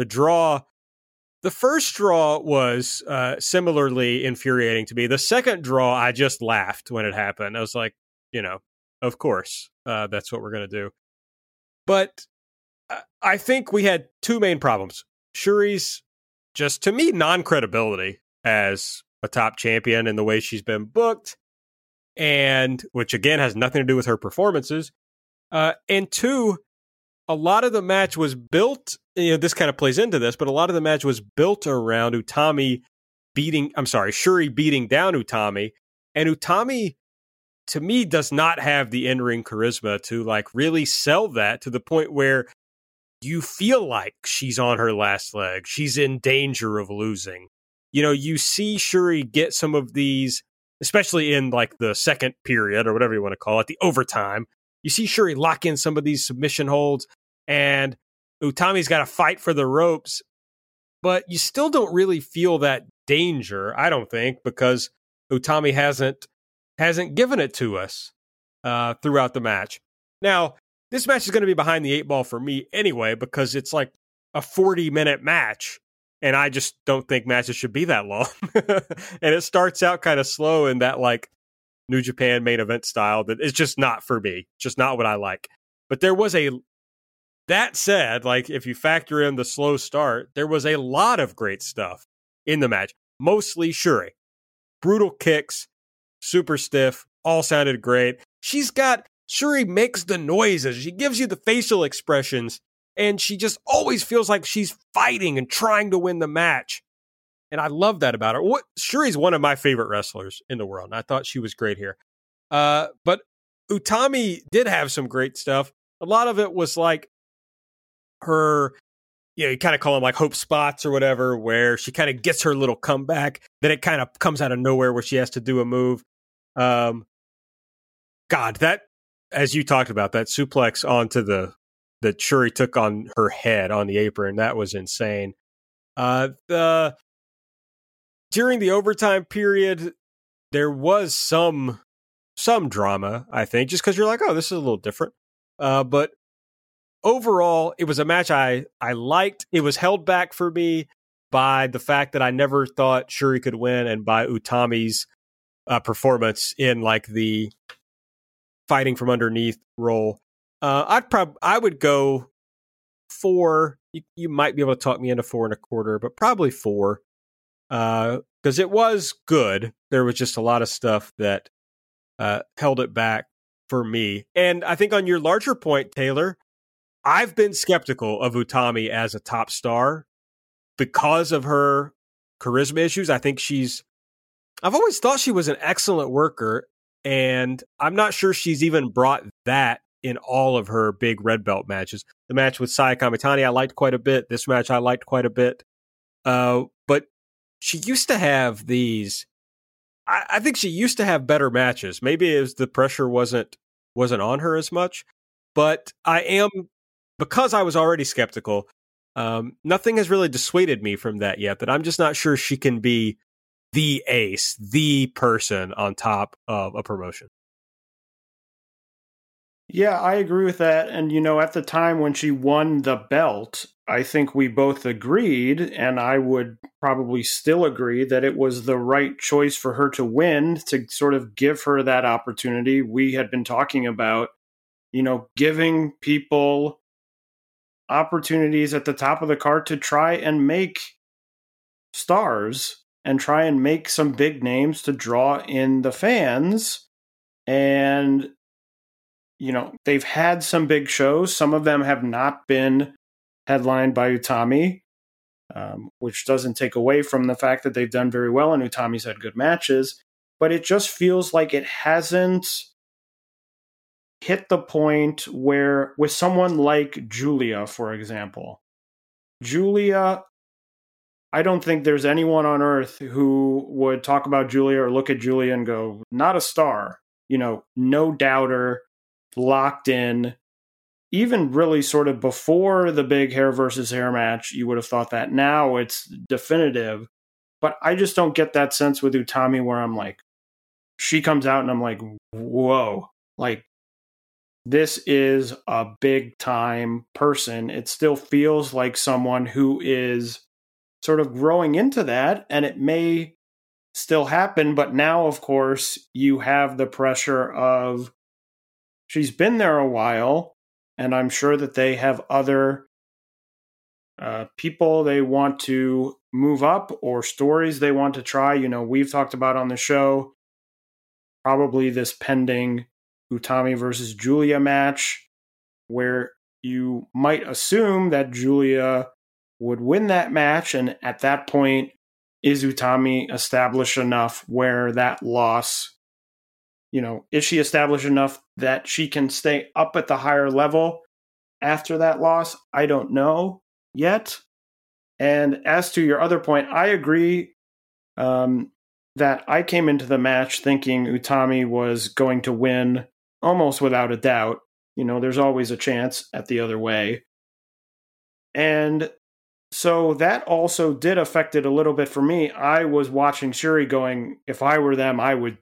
The first draw was similarly infuriating to me. The second draw, I just laughed when it happened. I was like, of course, that's what we're going to do. But I think we had two main problems. Shuri's, just to me, non-credibility as a top champion in the way she's been booked, and which again has nothing to do with her performances. And two, a lot of the match was built, this kind of plays into this, but a lot of the match was built around Shuri beating down Utami. And Utami, to me, does not have the in-ring charisma to like really sell that to the point where you feel like she's on her last leg. She's in danger of losing. You see Shuri get some of these, especially in like the second period or whatever you want to call it, the overtime. You see Shuri lock in some of these submission holds, and Utami's got to fight for the ropes, but you still don't really feel that danger, I don't think, because Utami hasn't given it to us throughout the match. Now, this match is going to be behind the 8 ball for me anyway, because it's like a 40-minute match, and I just don't think matches should be that long. And it starts out kind of slow in that like New Japan main event style that is just not for me, just not what I like. But that said, like if you factor in the slow start, there was a lot of great stuff in the match, mostly Shuri. Brutal kicks, super stiff, all sounded great. Shuri makes the noises, she gives you the facial expressions, and she just always feels like she's fighting and trying to win the match. And I love that about her. Shuri's one of my favorite wrestlers in the world, and I thought she was great here. But Utami did have some great stuff. A lot of it was like her, you kind of call them like hope spots or whatever, where she kind of gets her little comeback, then it kind of comes out of nowhere where she has to do a move. God, that, as you talked about, that suplex onto that Shuri took on her head on the apron, that was insane. During the overtime period, there was some drama, I think, just because you're like, oh, this is a little different. But overall, it was a match I liked. It was held back for me by the fact that I never thought Shuri could win, and by Utami's performance in like the fighting from underneath role. I would go 4. You might be able to talk me into 4.25, but probably 4. Because it was good. There was just a lot of stuff that held it back for me. And I think on your larger point, Taylor, I've been skeptical of Utami as a top star because of her charisma issues. I've always thought she was an excellent worker, and I'm not sure she's even brought that in all of her big red belt matches. The match with Saya Kamitani I liked quite a bit. This match I liked quite a bit. But she used to have these. I think she used to have better matches. Maybe it was the pressure wasn't on her as much. But because I was already skeptical, nothing has really dissuaded me from that yet. That I'm just not sure she can be the ace, the person on top of a promotion. Yeah, I agree with that. And, at the time when she won the belt, I think we both agreed, and I would probably still agree, that it was the right choice for her to win, to sort of give her that opportunity. We had been talking about, giving people opportunities at the top of the card to try and make stars and try and make some big names to draw in the fans. And they've had some big shows. Some of them have not been headlined by Utami, which doesn't take away from the fact that they've done very well and Utami's had good matches. But it just feels like it hasn't hit the point where, with someone like Julia, for example, Julia, I don't think there's anyone on earth who would talk about Julia or look at Julia and go, not a star, no doubter, locked in. Even really sort of before the big hair versus hair match, you would have thought that. Now it's definitive. But I just don't get that sense with Utami where I'm like, she comes out and I'm like, whoa, like this is a big time person. It still feels like someone who is sort of growing into that, and it may still happen. But now, of course, you have the pressure of she's been there a while, and I'm sure that they have other people they want to move up or stories they want to try. We've talked about on the show probably this pending Utami versus Julia match, where you might assume that Julia would win that match, and at that point, is Utami established enough where that loss, is she established enough that she can stay up at the higher level after that loss? I don't know yet. And as to your other point, I agree that I came into the match thinking Utami was going to win almost without a doubt. There's always a chance at the other way. And so that also did affect it a little bit for me. I was watching Syuri going, if I were them, I would,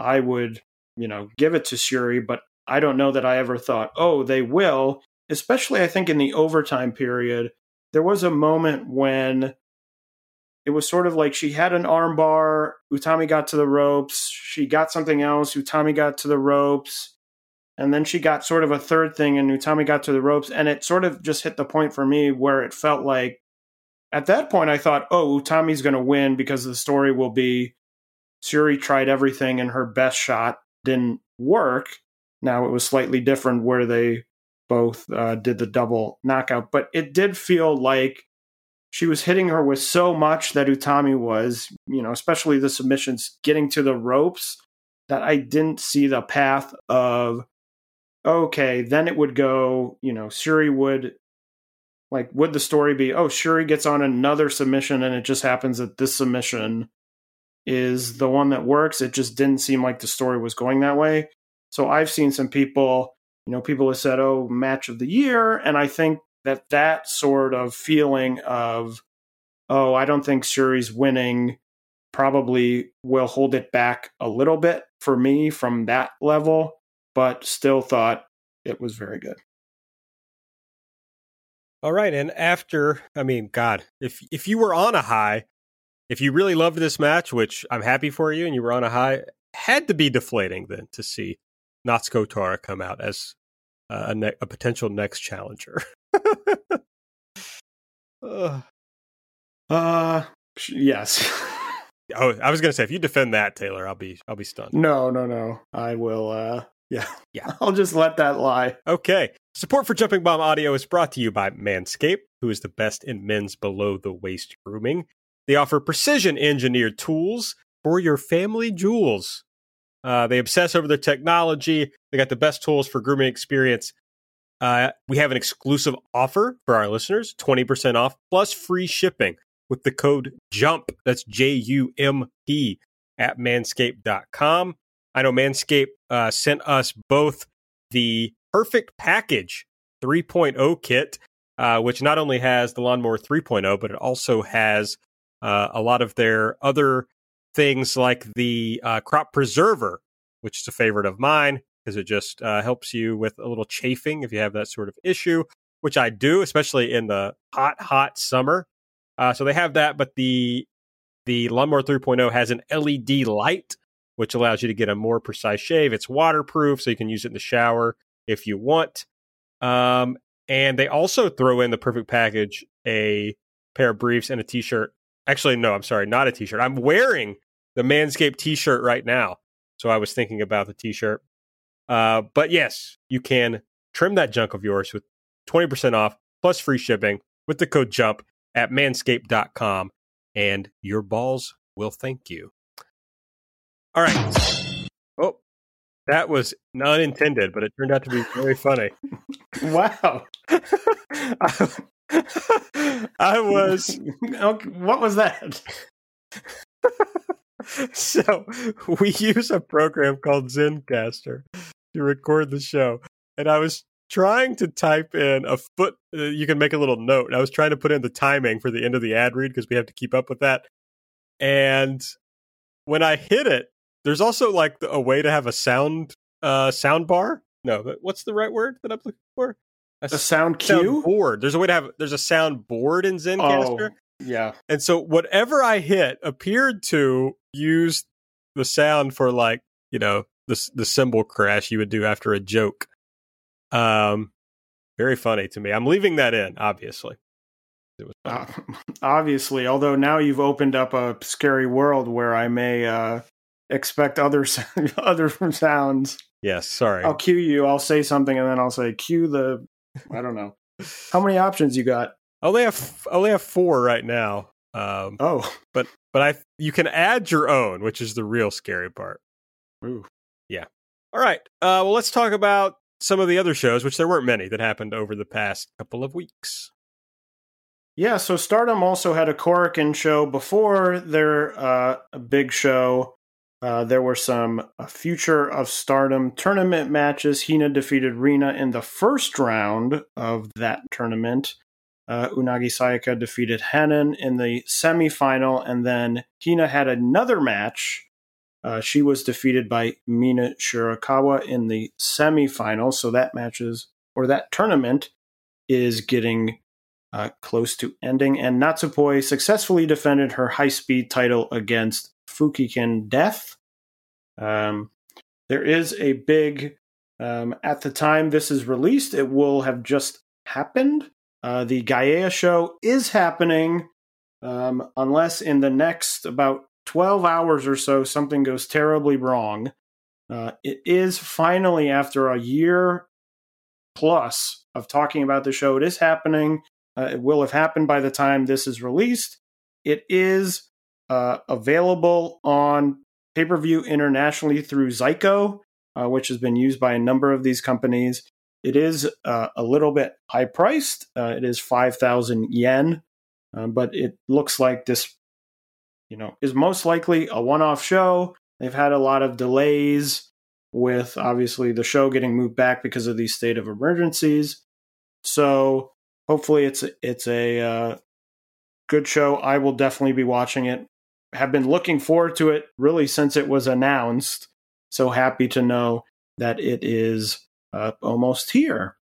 give it to Syuri, but I don't know that I ever thought, oh, they will. Especially, I think, in the overtime period, there was a moment when it was sort of like she had an armbar, Utami got to the ropes, she got something else, Utami got to the ropes, and then she got sort of a third thing, and Utami got to the ropes, and it sort of just hit the point for me where it felt like, at that point, I thought, oh, Utami's going to win because the story will be Syuri tried everything and her best shot didn't work. Now, it was slightly different where they both did the double knockout, but it did feel like she was hitting her with so much that Utami was, especially the submissions, getting to the ropes, that I didn't see the path of, okay, then it would go, Syuri would, would the story be, oh, Syuri gets on another submission and it just happens that this submission is the one that works. It just didn't seem like the story was going that way. So I've seen some people, people have said, oh, match of the year. And I think that sort of feeling of, oh, I don't think Syuri's winning, probably will hold it back a little bit for me from that level, but still thought it was very good. All right, and after, God, if you were on a high, if you really loved this match, which I'm happy for you, and you were on a high, had to be deflating then to see Natsuko Tora come out as a potential next challenger. Yes. Oh, I was going to say, if you defend that, Taylor, I'll be stunned. No. I will. Yeah. Yeah. I'll just let that lie. Okay. Support for Jumping Bomb Audio is brought to you by Manscaped, who is the best in men's below-the-waist grooming. They offer precision-engineered tools for your family jewels. They obsess over their technology. They got the best tools for grooming experience. We have an exclusive offer for our listeners, 20% off plus free shipping with the code JUMP. That's JUMP at manscaped.com. I know Manscaped sent us both the Perfect Package 3.0 kit, which not only has the Lawnmower 3.0, but it also has a lot of their other things like the Crop Preserver, which is a favorite of mine because it just helps you with a little chafing if you have that sort of issue, which I do, especially in the hot summer. So they have that, but the Lawnmower 3.0 has an LED light, which allows you to get a more precise shave. It's waterproof, so you can use it in the shower if you want. And they also throw in the Perfect Package, a pair of briefs and a t-shirt. Actually, no, I'm sorry, not a t-shirt. I'm wearing the Manscaped t-shirt right now. So I was thinking about the t-shirt. But yes, you can trim that junk of yours with 20% off plus free shipping with the code JUMP at manscaped.com, and your balls will thank you. All right. Oh, That was not intended, but it turned out to be very funny. Wow. I was. Okay, what was that? So we use a program called Zencastr to record the show, and I was trying to type in a foot. You can make a little note. I was trying to put in the timing for the end of the ad read because we have to keep up with that. And when I hit it, there's also like a way to have a sound bar. No, what's the right word that I'm looking for? A sound cue? Sound board. There's a way to have. There's a sound board in Zencastr. Oh, yeah. And so whatever I hit appeared to use the sound for, like, you know, the cymbal crash you would do after a joke. Very funny to me. I'm leaving that in, obviously. It was funny. Obviously, although now you've opened up a scary world where I may expect other sounds. Yes, sorry. I'll cue you. I'll say something, and then I'll say cue the. I don't know. How many options you got? I only have 4 right now. But you can add your own, which is the real scary part. Ooh. Yeah. All right. Well, let's talk about some of the other shows, which there weren't many that happened over the past couple of weeks. Yeah, so Stardom also had a Korakuen show before their big show. There were some Future of Stardom tournament matches. Hina defeated Rina in the first round of that tournament. Unagi Sayaka defeated Hanan in the semifinal, and then Hina had another match. She was defeated by Mina Shirakawa in the semifinal, so that tournament is getting close to ending. And Natsupoi successfully defended her high-speed title against Fukigen Death. There is a big, at the time this is released, it will have just happened. The Gaea show is happening, unless in the next about 12 hours or so something goes terribly wrong. It is finally, after a year plus of talking about the show, it is happening. It will have happened by the time this is released. It is available on pay-per-view internationally through Zyko, which has been used by a number of these companies. It is a little bit high-priced. It is 5,000 yen, but it looks like this, is most likely a one-off show. They've had a lot of delays with, obviously, the show getting moved back because of these state of emergencies. So hopefully it's a good show. I will definitely be watching it. Have been looking forward to it really since it was announced. So happy to know that it is almost here.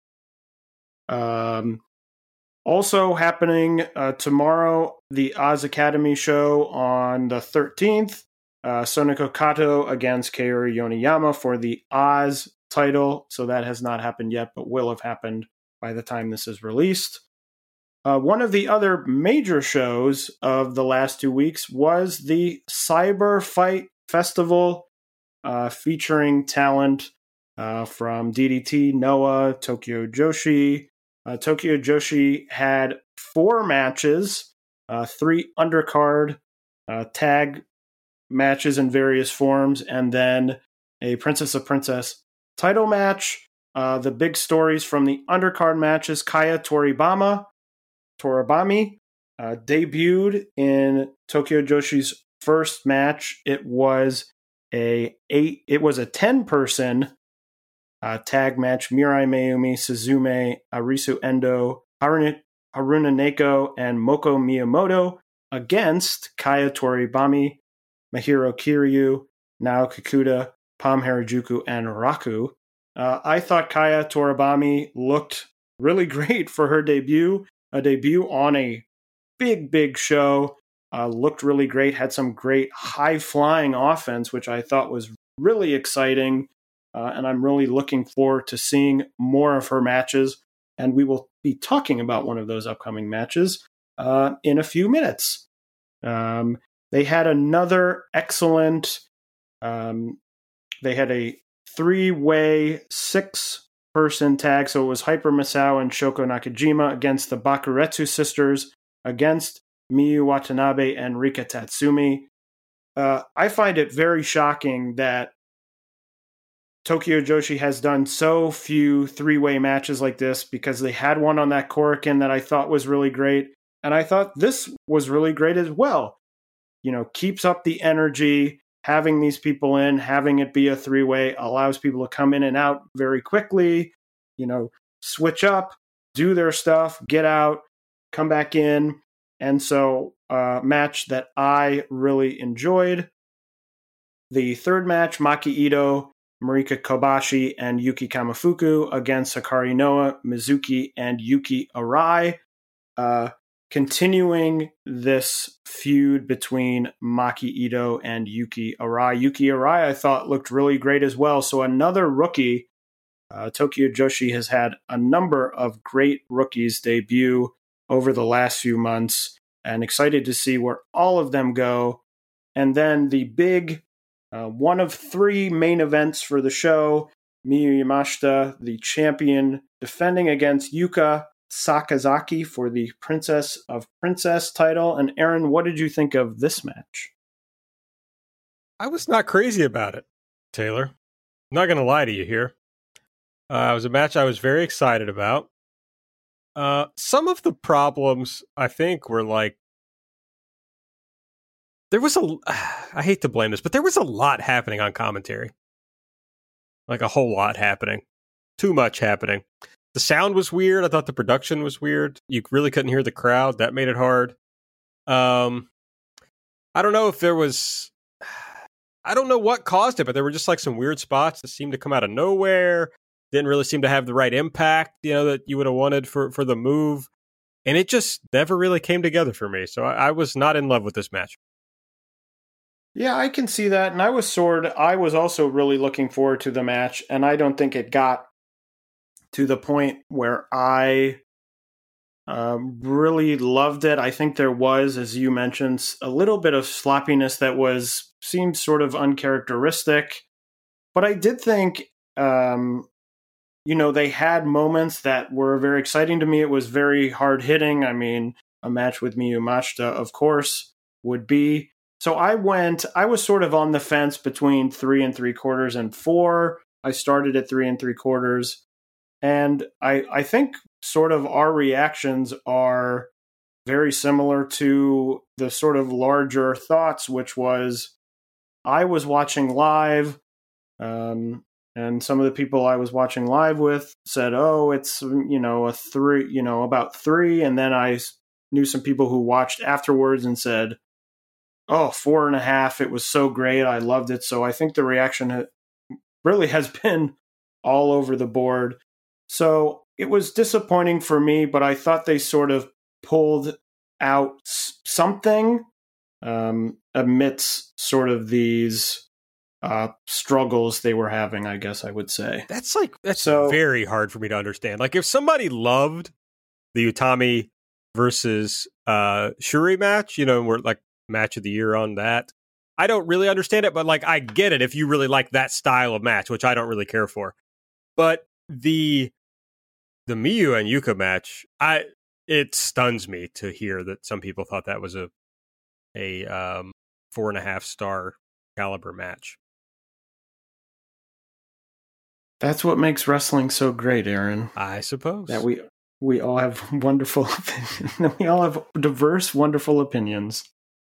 Also happening tomorrow, the Oz Academy show on the 13th. Sonoko Kato against Kaori Yoneyama for the Oz title. So that has not happened yet, but will have happened by the time this is released. One of the other major shows of the last 2 weeks was the Cyber Fight Festival, featuring talent from DDT, Noah, Tokyo Joshi. Tokyo Joshi had 4 matches, 3 undercard tag matches in various forms, and then a Princess of Princess title match. The big stories from the undercard matches: Kaya Toribami debuted in Tokyo Joshi's first match. It was a 10-person tag match. Mirai Mayumi, Suzume, Arisu Endo, Haruna Neko, and Moko Miyamoto against Kaya Toribami, Mahiro Kiryu, Nao Kikuta, Pam Harajuku, and Raku. I thought Kaya Toribami looked really great for her debut. A debut on a big show. Looked really great. Had some great high-flying offense, which I thought was really exciting. And I'm really looking forward to seeing more of her matches. And we will be talking about one of those upcoming matches in a few minutes. They had another excellent... they had a 3-way 6-person tag, so it was Hyper Misao and Shoko Nakajima against the Bakuretsu sisters, against Miyu Watanabe and Rika Tatsumi. I find it very shocking that Tokyo Joshi has done so few three-way matches like this because they had one on that Korakuen that I thought was really great. And I thought this was really great as well. You know, keeps up the energy, having these people in, having it be a three-way, allows people to come in and out very quickly, you know, switch up, do their stuff, get out, come back in. And so, match that I really enjoyed. The third match, Maki Ito, Marika Kobashi, and Yuki Kamifuku against Hikari Noa, Mizuki, and Yuki Arai. Continuing this feud between Maki Ito and Yuki Arai. Yuki Arai, I thought, looked really great as well. So another rookie. Tokyo Joshi has had a number of great rookies debut over the last few months, and excited to see where all of them go. And then the big one of three main events for the show, Miyu Yamashita, the champion, defending against Yuka Sakazaki for the Princess of Princess title. And Aaron, what did you think of this match? I was not crazy about it, Taylor. I'm not going to lie to you here. It was a match I was very excited about. Some of the problems, I think, were like, I hate to blame this, but there was a lot happening on commentary. Like a whole lot happening. Too much happening. The sound was weird. I thought the production was weird. You really couldn't hear the crowd. That made it hard. I don't know if there was... I don't know what caused it, but there were just like some weird spots that seemed to come out of nowhere. Didn't really seem to have the right impact, you know, that you would have wanted for the move. And it just never really came together for me. So I was not in love with this match. Yeah, I can see that. And I was also really looking forward to the match. And I don't think it got to the point where I really loved it. I think there was, as you mentioned, a little bit of sloppiness that seemed sort of uncharacteristic. But I did think, you know, they had moments that were very exciting to me. It was very hard hitting. I mean, a match with Miyu Mashita, of course, would be. So I was sort of on the fence between 3 3/4 and 4. I started at 3 3/4. And I think sort of our reactions are very similar to the sort of larger thoughts, which was I was watching live, and some of the people I was watching live with said, oh, it's, you know, a 3, you know, about 3. And then I knew some people who watched afterwards and said, oh, 4.5. It was so great. I loved it. So I think the reaction really has been all over the board. So it was disappointing for me, but I thought they sort of pulled out something amidst sort of these struggles they were having, I guess I would say. That's very hard for me to understand. Like if somebody loved the Utami versus Shuri match, you know, we're like match of the year on that. I don't really understand it, but like I get it if you really like that style of match, which I don't really care for. But the Miyu and Yuka match, it stuns me to hear that some people thought that was a 4.5 star caliber match. That's what makes wrestling so great, Aaron. I suppose that we all have wonderful opinions. We all have diverse, wonderful opinions.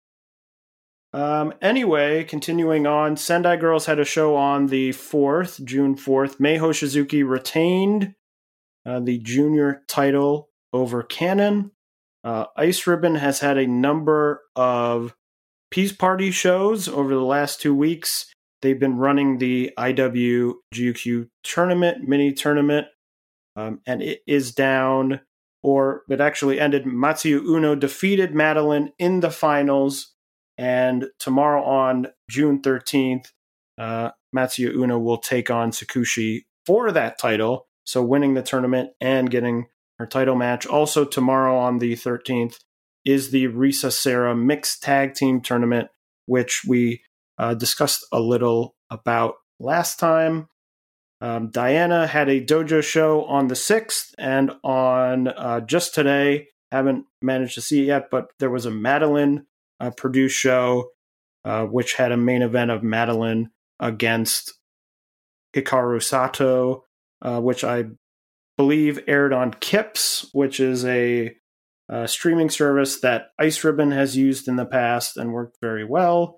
Anyway, continuing on, Sendai Girls had a show on the 4th, June 4th. Meiho Shizuki retained the junior title over Kanon. Ice Ribbon has had a number of Peace Party shows over the last 2 weeks. They've been running the IWGQ tournament, mini tournament, and it is down, or it actually ended. Matsuyu Uno defeated Madeline in the finals. And tomorrow on June 13th, Matsuyu Uno will take on Tsukushi for that title. So winning the tournament and getting her title match. Also tomorrow on the 13th is the Risa Sera mixed tag team tournament, which we discussed a little about last time. Diana had a dojo show on the 6th, and on just today, haven't managed to see it yet, but there was a Madeline produced show, which had a main event of Madeline against Hikaru Sato, which I believe aired on Kips, which is a streaming service that Ice Ribbon has used in the past and worked very well.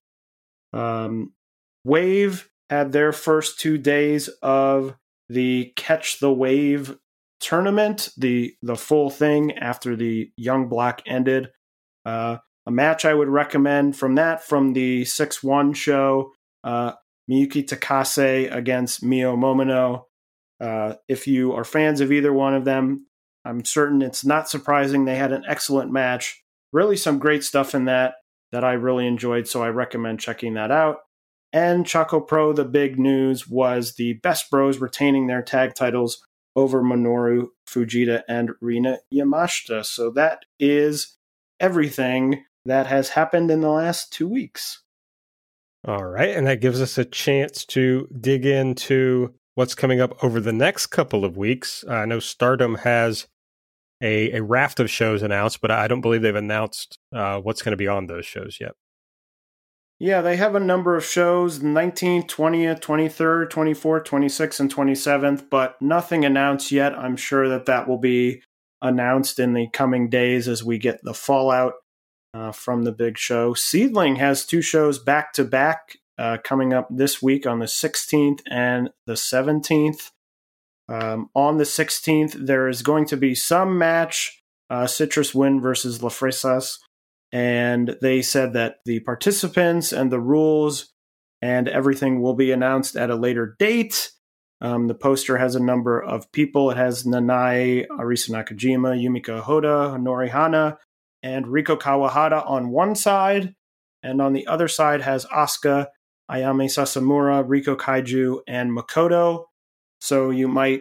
Wave had their first 2 days of the Catch the Wave tournament, the full thing after the Young Block ended. A match I would recommend from the 6-1 show, Miyuki Takase against Mio Momino. If you are fans of either one of them, I'm certain it's not surprising they had an excellent match. Really some great stuff in that I really enjoyed, so I recommend checking that out. And Choco Pro, the big news was the Best Bros retaining their tag titles over Minoru Fujita and Rina Yamashita. So that is everything that has happened in the last 2 weeks. All right, and that gives us a chance to dig into what's coming up over the next couple of weeks. I know Stardom has a raft of shows announced, but I don't believe they've announced what's going to be on those shows yet. Yeah, they have a number of shows, 19th, 20th, 23rd, 24th, 26th, and 27th, but nothing announced yet. I'm sure that will be announced in the coming days as we get the fallout from the big show. Seedling has 2 shows back-to-back coming up this week on the 16th and the 17th. On the 16th, there is going to be some match, Citrus Wind versus La Fresas, and they said that the participants and the rules and everything will be announced at a later date. The poster has a number of people. It has Nanae, Arisa Nakajima, Yumiko Hoda, Honori Hana, and Riko Kawahara on one side, and on the other side has Asuka, Ayame Sasamura, Riko Kaiju, and Makoto. So you might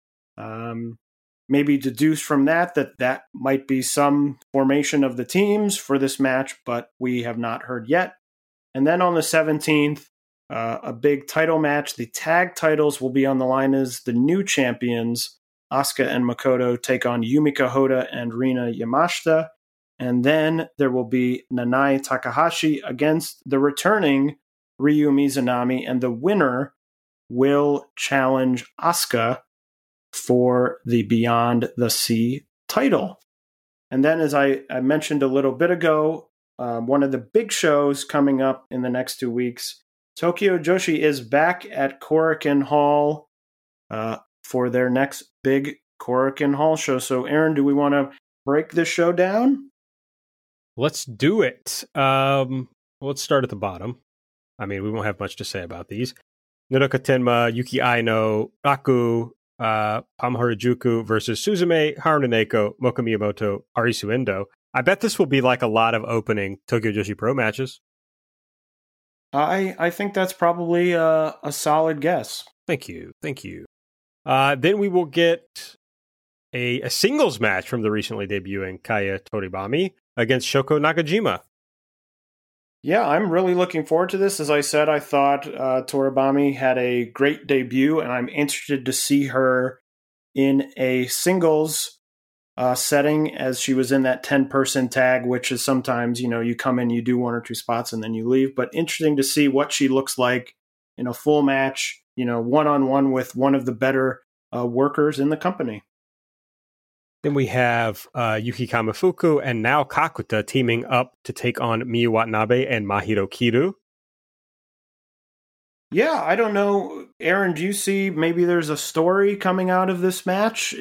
maybe deduce from that might be some formation of the teams for this match, but we have not heard yet. And then on the 17th, a big title match. The tag titles will be on the line as the new champions, Asuka and Makoto, take on Yumiko Hoda and Rina Yamashita. And then there will be Nanae Takahashi against the returning Ryu Mizunami, and the winner will challenge Asuka for the Beyond the Sea title. And then, as I mentioned a little bit ago, one of the big shows coming up in the next 2 weeks, Tokyo Joshi is back at Korakuen Hall for their next big Korakuen Hall show. So, Aaron, do we want to break this show down? Let's do it. Let's start at the bottom. I mean, we won't have much to say about these. Nodoka Tenma, Yuki Aino, Raku, Pam Harajuku versus Suzume, Haru Naneko, Moka Miyamoto, Arisu Endo. I bet this will be like a lot of opening Tokyo Joshi Pro matches. I think that's probably a solid guess. Thank you. Then we will get a singles match from the recently debuting Kaya Toribami against Shoko Nakajima. Yeah, I'm really looking forward to this. As I said, I thought Toribami had a great debut, and I'm interested to see her in a singles setting, as she was in that 10-person tag, which is sometimes, you come in, you do 1 or 2 spots, and then you leave. But interesting to see what she looks like in a full match, one-on-one with one of the better workers in the company. Then we have Yuki Kamifuku and now Kakuta teaming up to take on Miyu Watanabe and Mahiro Kiru. Yeah, I don't know. Aaron, do you see maybe there's a story coming out of this match?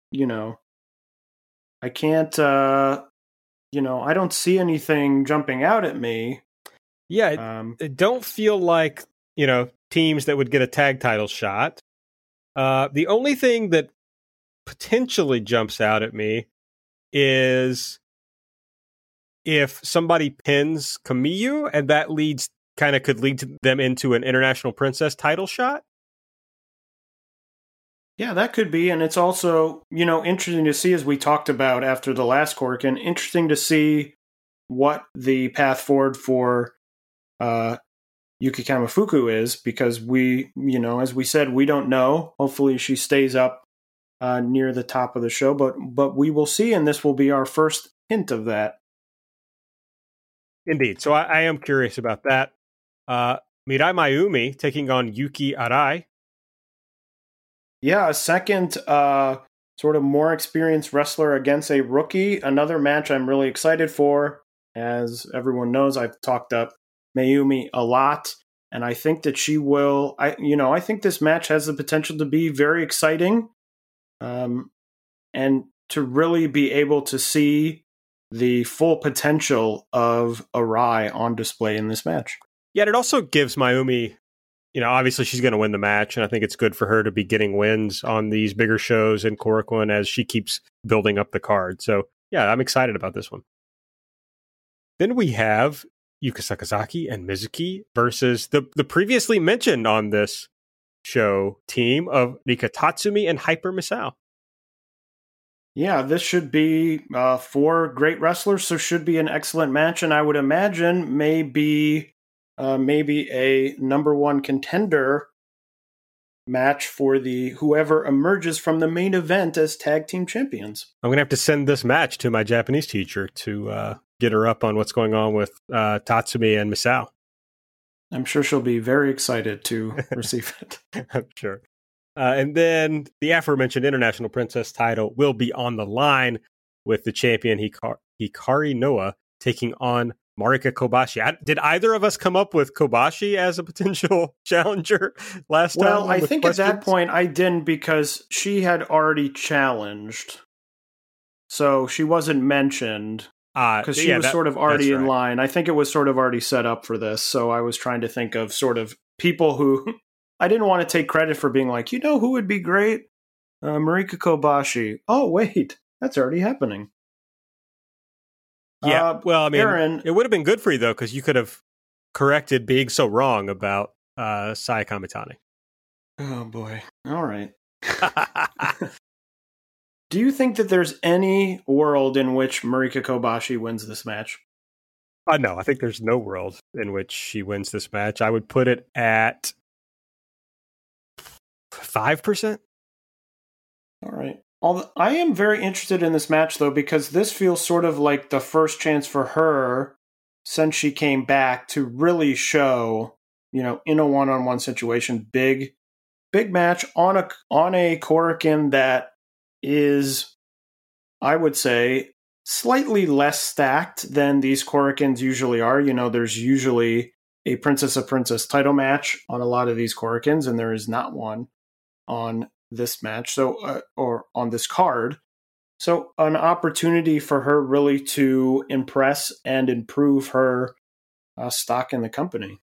I can't, I don't see anything jumping out at me. Yeah, it don't feel like, teams that would get a tag title shot. The only thing that potentially jumps out at me is if somebody pins Kamiyu, and that could lead them into an International Princess title shot. Yeah, that could be, and it's also, interesting to see, as we talked about after the last Korakuen, interesting to see what the path forward for Yuki Kamifuku is, because we, as we said, we don't know. Hopefully she stays up near the top of the show, but we will see, and this will be our first hint of that. Indeed. So I am curious about that. Mirai Mayumi taking on Yuki Arai. Yeah, a second sort of more experienced wrestler against a rookie. Another match I'm really excited for. As everyone knows, I've talked up Mayumi a lot, and I think that she will. I think this match has the potential to be very exciting, and to really be able to see the full potential of Arai on display in this match. Yeah, and it also gives Mayumi, obviously she's going to win the match, and I think it's good for her to be getting wins on these bigger shows in Korakuen as she keeps building up the card. So, yeah, I'm excited about this one. Then we have Yuka Sakazaki and Mizuki versus the previously mentioned on this show team of Rika Tatsumi and Hyper Misao. Yeah, this should be 4 great wrestlers, so should be an excellent match, and I would imagine maybe a number 1 contender match for the whoever emerges from the main event as tag team champions. I'm going to have to send this match to my Japanese teacher to get her up on what's going on with Tatsumi and Misao. I'm sure she'll be very excited to receive it. I'm sure. And then the aforementioned International Princess title will be on the line with the champion Hikari Noa taking on Marika Kobashi. Did either of us come up with Kobashi as a potential challenger last time? Well, I think questions? At that point I didn't, because she had already challenged. So she wasn't mentioned because she was sort of already in line. I think it was sort of already set up for this. So I was trying to think of sort of people who I didn't want to take credit for being like, who would be great? Marika Kobashi. Oh, wait, that's already happening. Yeah, well, I mean, Aaron, it would have been good for you, though, because you could have corrected being so wrong about Saya Kamitani. Oh, boy. All right. Do you think that there's any world in which Marika Kobashi wins this match? No, I think there's no world in which she wins this match. I would put it at 5%. All right. I am very interested in this match, though, because this feels sort of like the first chance for her since she came back to really show, in a one-on-one situation, big match on a Korakuen that is, I would say, slightly less stacked than these Korakuens usually are. There's usually a Princess of Princess title match on a lot of these Korakuens, and there is not one on this match, or on this card. So an opportunity for her really to impress and improve her stock in the company.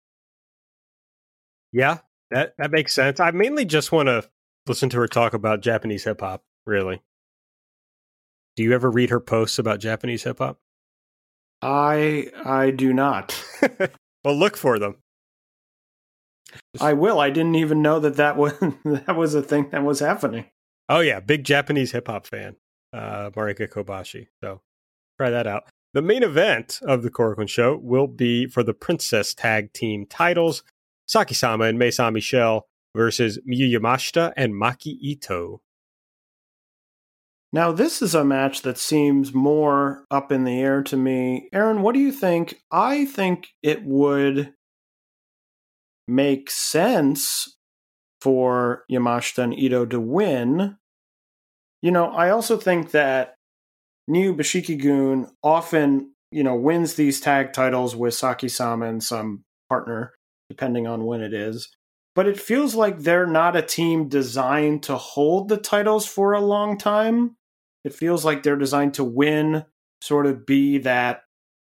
Yeah, that makes sense. I mainly just want to listen to her talk about Japanese hip hop, really. Do you ever read her posts about Japanese hip hop? I do not. Well, look for them. I will. I didn't even know that was a thing that was happening. Oh, yeah. Big Japanese hip hop fan, Marika Kobashi. So try that out. The main event of the Korakuen show will be for the Princess Tag Team titles. Saki-sama and Mei-san Michelle versus Miyu Yamashita and Maki Ito. Now, this is a match that seems more up in the air to me. Aaron, what do you think? I think it would make sense for Yamashita and Ito to win. I also think that New Bashiki-gun often, wins these tag titles with Saki-sama and some partner, depending on when it is. But it feels like they're not a team designed to hold the titles for a long time. It feels like they're designed to win, sort of be that,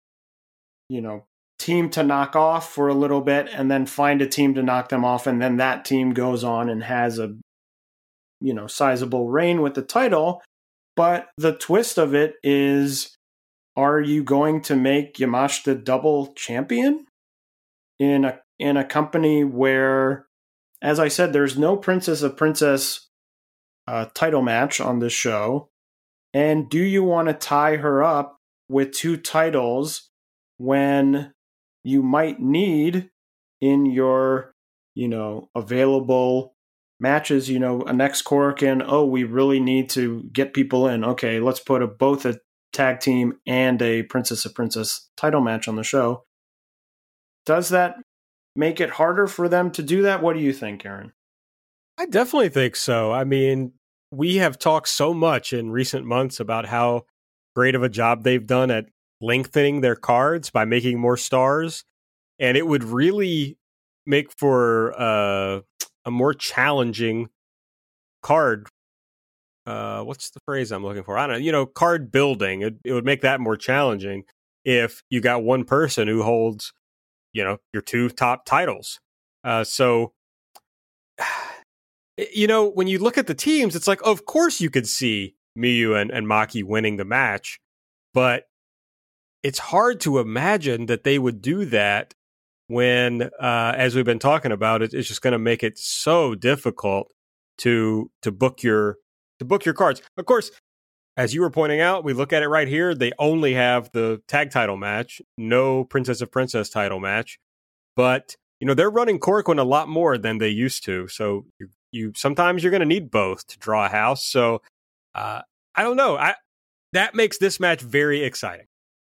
team to knock off for a little bit and then find a team to knock them off. And then that team goes on and has a, sizable reign with the title. But the twist of it is, are you going to make Yamashita double champion in a company where, as I said, there's no Princess of Princess title match on this show? And do you want to tie her up with 2 titles when you might need in your, available matches, a next Korakuen, we really need to get people in. Okay, let's put both a tag team and a Princess of Princess title match on the show. Does that make it harder for them to do that? What do you think, Aaron? I definitely think so. I mean, we have talked so much in recent months about how great of a job they've done at lengthening their cards by making more stars. And it would really make for a more challenging card. What's the phrase I'm looking for? I don't know. Card building. It would make that more challenging if you got one person who holds, your two top titles. So, when you look at the teams, it's like, of course you could see Miyu and Maki winning the match, but it's hard to imagine that they would do that when, as we've been talking about, it's just going to make it so difficult to book your cards. Of course, as you were pointing out, we look at it right here. They only have the tag title match, no Princess of Princess title match, but they're running Korakuen a lot more than they used to. So you sometimes you're going to need both to draw a house. So I don't know. That makes this match very exciting.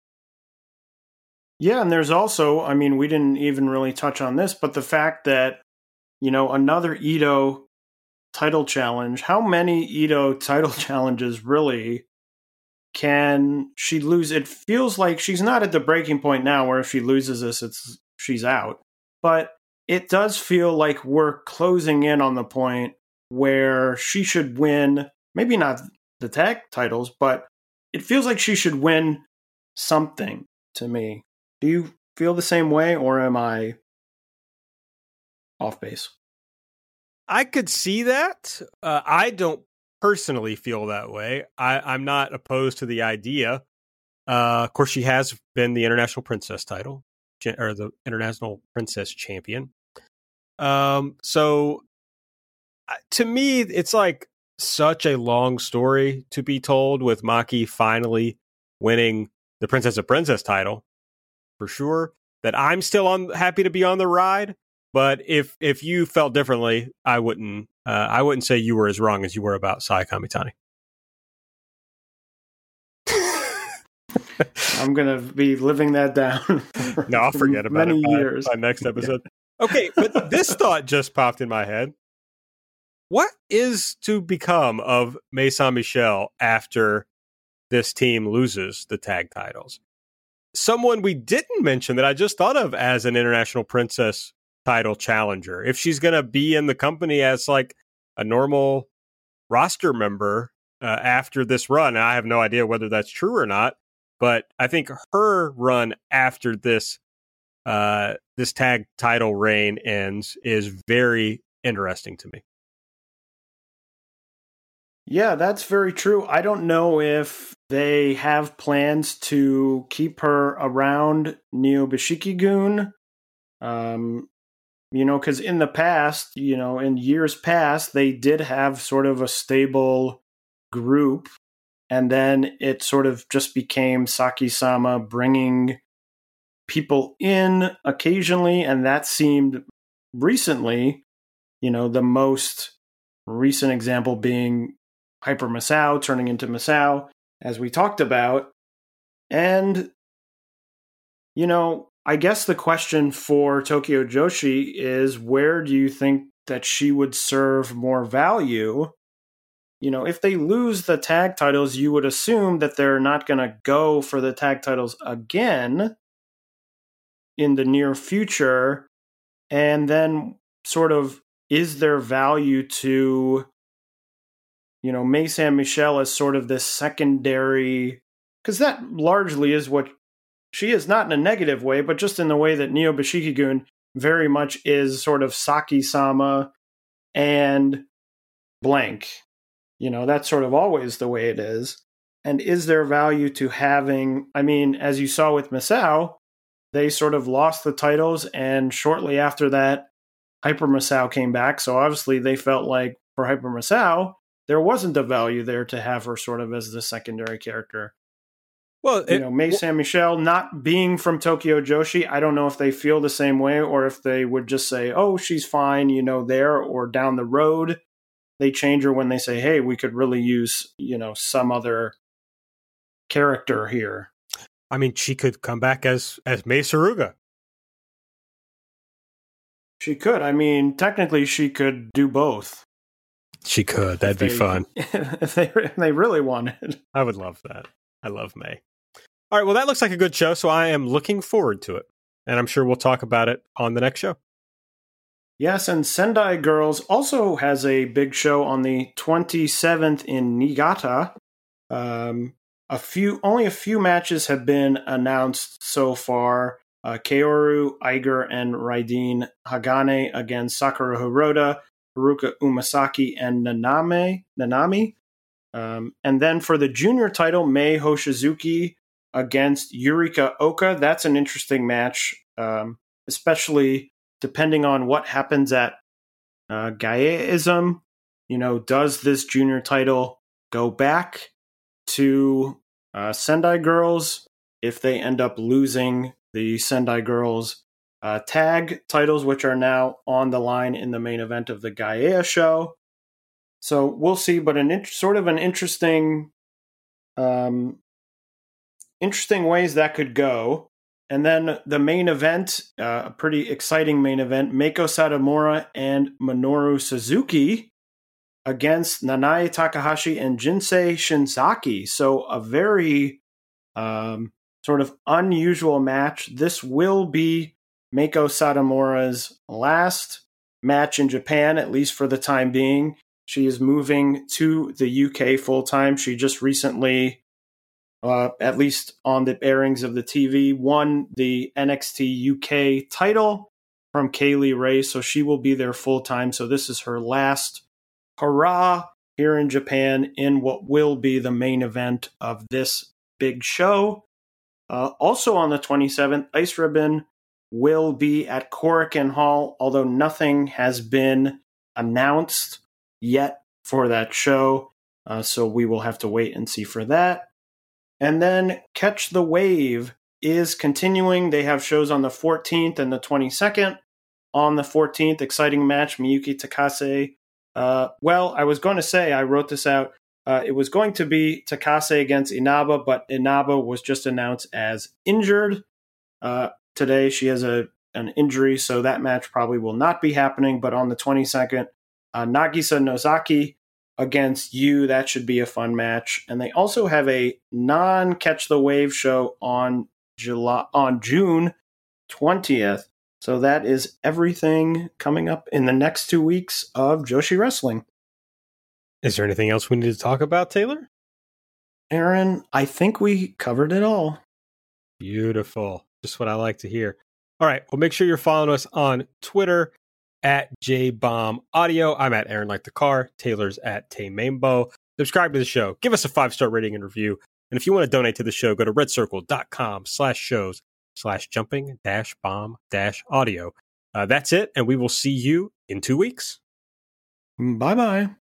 Yeah, and there's also, we didn't even really touch on this, but the fact that, another Ito title challenge, how many Ito title challenges really can she lose? It feels like she's not at the breaking point now where if she loses this, she's out. But it does feel like we're closing in on the point where she should win, maybe not the tag titles, but it feels like she should win something to me. Do you feel the same way, or am I off base? I could see that. I don't personally feel that way. I'm not opposed to the idea. Of course, she has been the International Princess title, or the International Princess champion. So to me, it's like such a long story to be told with Maki finally winning the Princess of Princess title, for sure, that I'm still happy to be on the ride. But if you felt differently, I wouldn't say you were as wrong as you were about Sai Kamitani. I'm gonna be living that down. No, I'll forget about many it years. by next episode. Yeah. Okay, but this thought just popped in my head. What is to become of May Saint-Michel after this team loses the tag titles? Someone we didn't mention that I just thought of as an International Princess title challenger. If she's going to be in the company as like a normal roster member after this run, and I have no idea whether that's true or not, but I think her run after this tag title reign ends is very interesting to me. Yeah, that's very true. I don't know if they have plans to keep her around Neo Bishiki-gun. Because in the past, in years past, they did have sort of a stable group, and then it sort of just became Saki-sama bringing people in occasionally, and that seemed recently, the most recent example being Hyper Misao turning into Misao, as we talked about. And, I guess the question for Tokyo Joshi is, where do you think that she would serve more value? If they lose the tag titles, you would assume that they're not going to go for the tag titles again in the near future. And then sort of, is there value to, May Saint-Michel as sort of this secondary, because that largely is what she is, not in a negative way, but just in the way that Neo Bishiki-gun very much is sort of Saki-sama and blank. That's sort of always the way it is. And is there value to having, as you saw with Misao, they sort of lost the titles, and shortly after that, Hyper Misao came back. So obviously they felt like for Hyper Misao, there wasn't a value there to have her sort of as the secondary character. Well, May Saint-Michel not being from Tokyo Joshi, I don't know if they feel the same way, or if they would just say, oh, she's fine, there, or down the road, they change her when they say, hey, we could really use, some other character here. She could come back as Mei Suruga. She could. Technically she could do both. She could. That'd be fun. If they really wanted. I would love that. I love May. All right, well, that looks like a good show, so I am looking forward to it. And I'm sure we'll talk about it on the next show. Yes, and Sendai Girls also has a big show on the 27th in Niigata. Only a few matches have been announced so far. Kaoru, Iger, and Raiden Hagane against Sakura Hirota, Haruka Umasaki, and Nanami. And then for the junior title, Mei Hoshizuki against Yurika Oka. That's an interesting match, especially depending on what happens at Gaeism. Does this junior title go back to Sendai Girls if they end up losing the Sendai Girls tag titles, which are now on the line in the main event of the Gaea show? So we'll see, but sort of an interesting ways that could go. And then the main event, a pretty exciting main event, Meiko Satomura and Minoru Suzuki against Nanae Takahashi and Jinsei Shinzaki. So a very sort of unusual match. This will be Meiko Satomura's last match in Japan, at least for the time being. She is moving to the UK full-time. She just recently, at least on the airings of the TV, won the NXT UK title from Kaylee Ray, so she will be there full-time. So this is her last hurrah here in Japan in what will be the main event of this big show. Also on the 27th, Ice Ribbon will be at Korakuen Hall, although nothing has been announced yet for that show. So we will have to wait and see for that. And then Catch the Wave is continuing. They have shows on the 14th and the 22nd. On the 14th, exciting match, Miyuki Takase. Well, I was going to say, I wrote this out. It was going to be Takase against Inaba, but Inaba was just announced as injured. Today she has an injury, so that match probably will not be happening. But on the 22nd, Nagisa Nozaki against Yu. That should be a fun match. And they also have a non-Catch the Wave show on June 20th. So that is everything coming up in the next 2 weeks of Joshi Wrestling. Is there anything else we need to talk about, Taylor? Aaron, I think we covered it all. Beautiful. Just what I like to hear. All right. Well, make sure you're following us on Twitter at JBombAudio. I'm at Aaron Like the Car. Taylor's at Taymambo. Subscribe to the show. Give us a 5-star rating and review. And if you want to donate to the show, go to redcircle.com/shows/jumping-bomb-audio. That's it. And we will see you in 2 weeks. Bye-bye.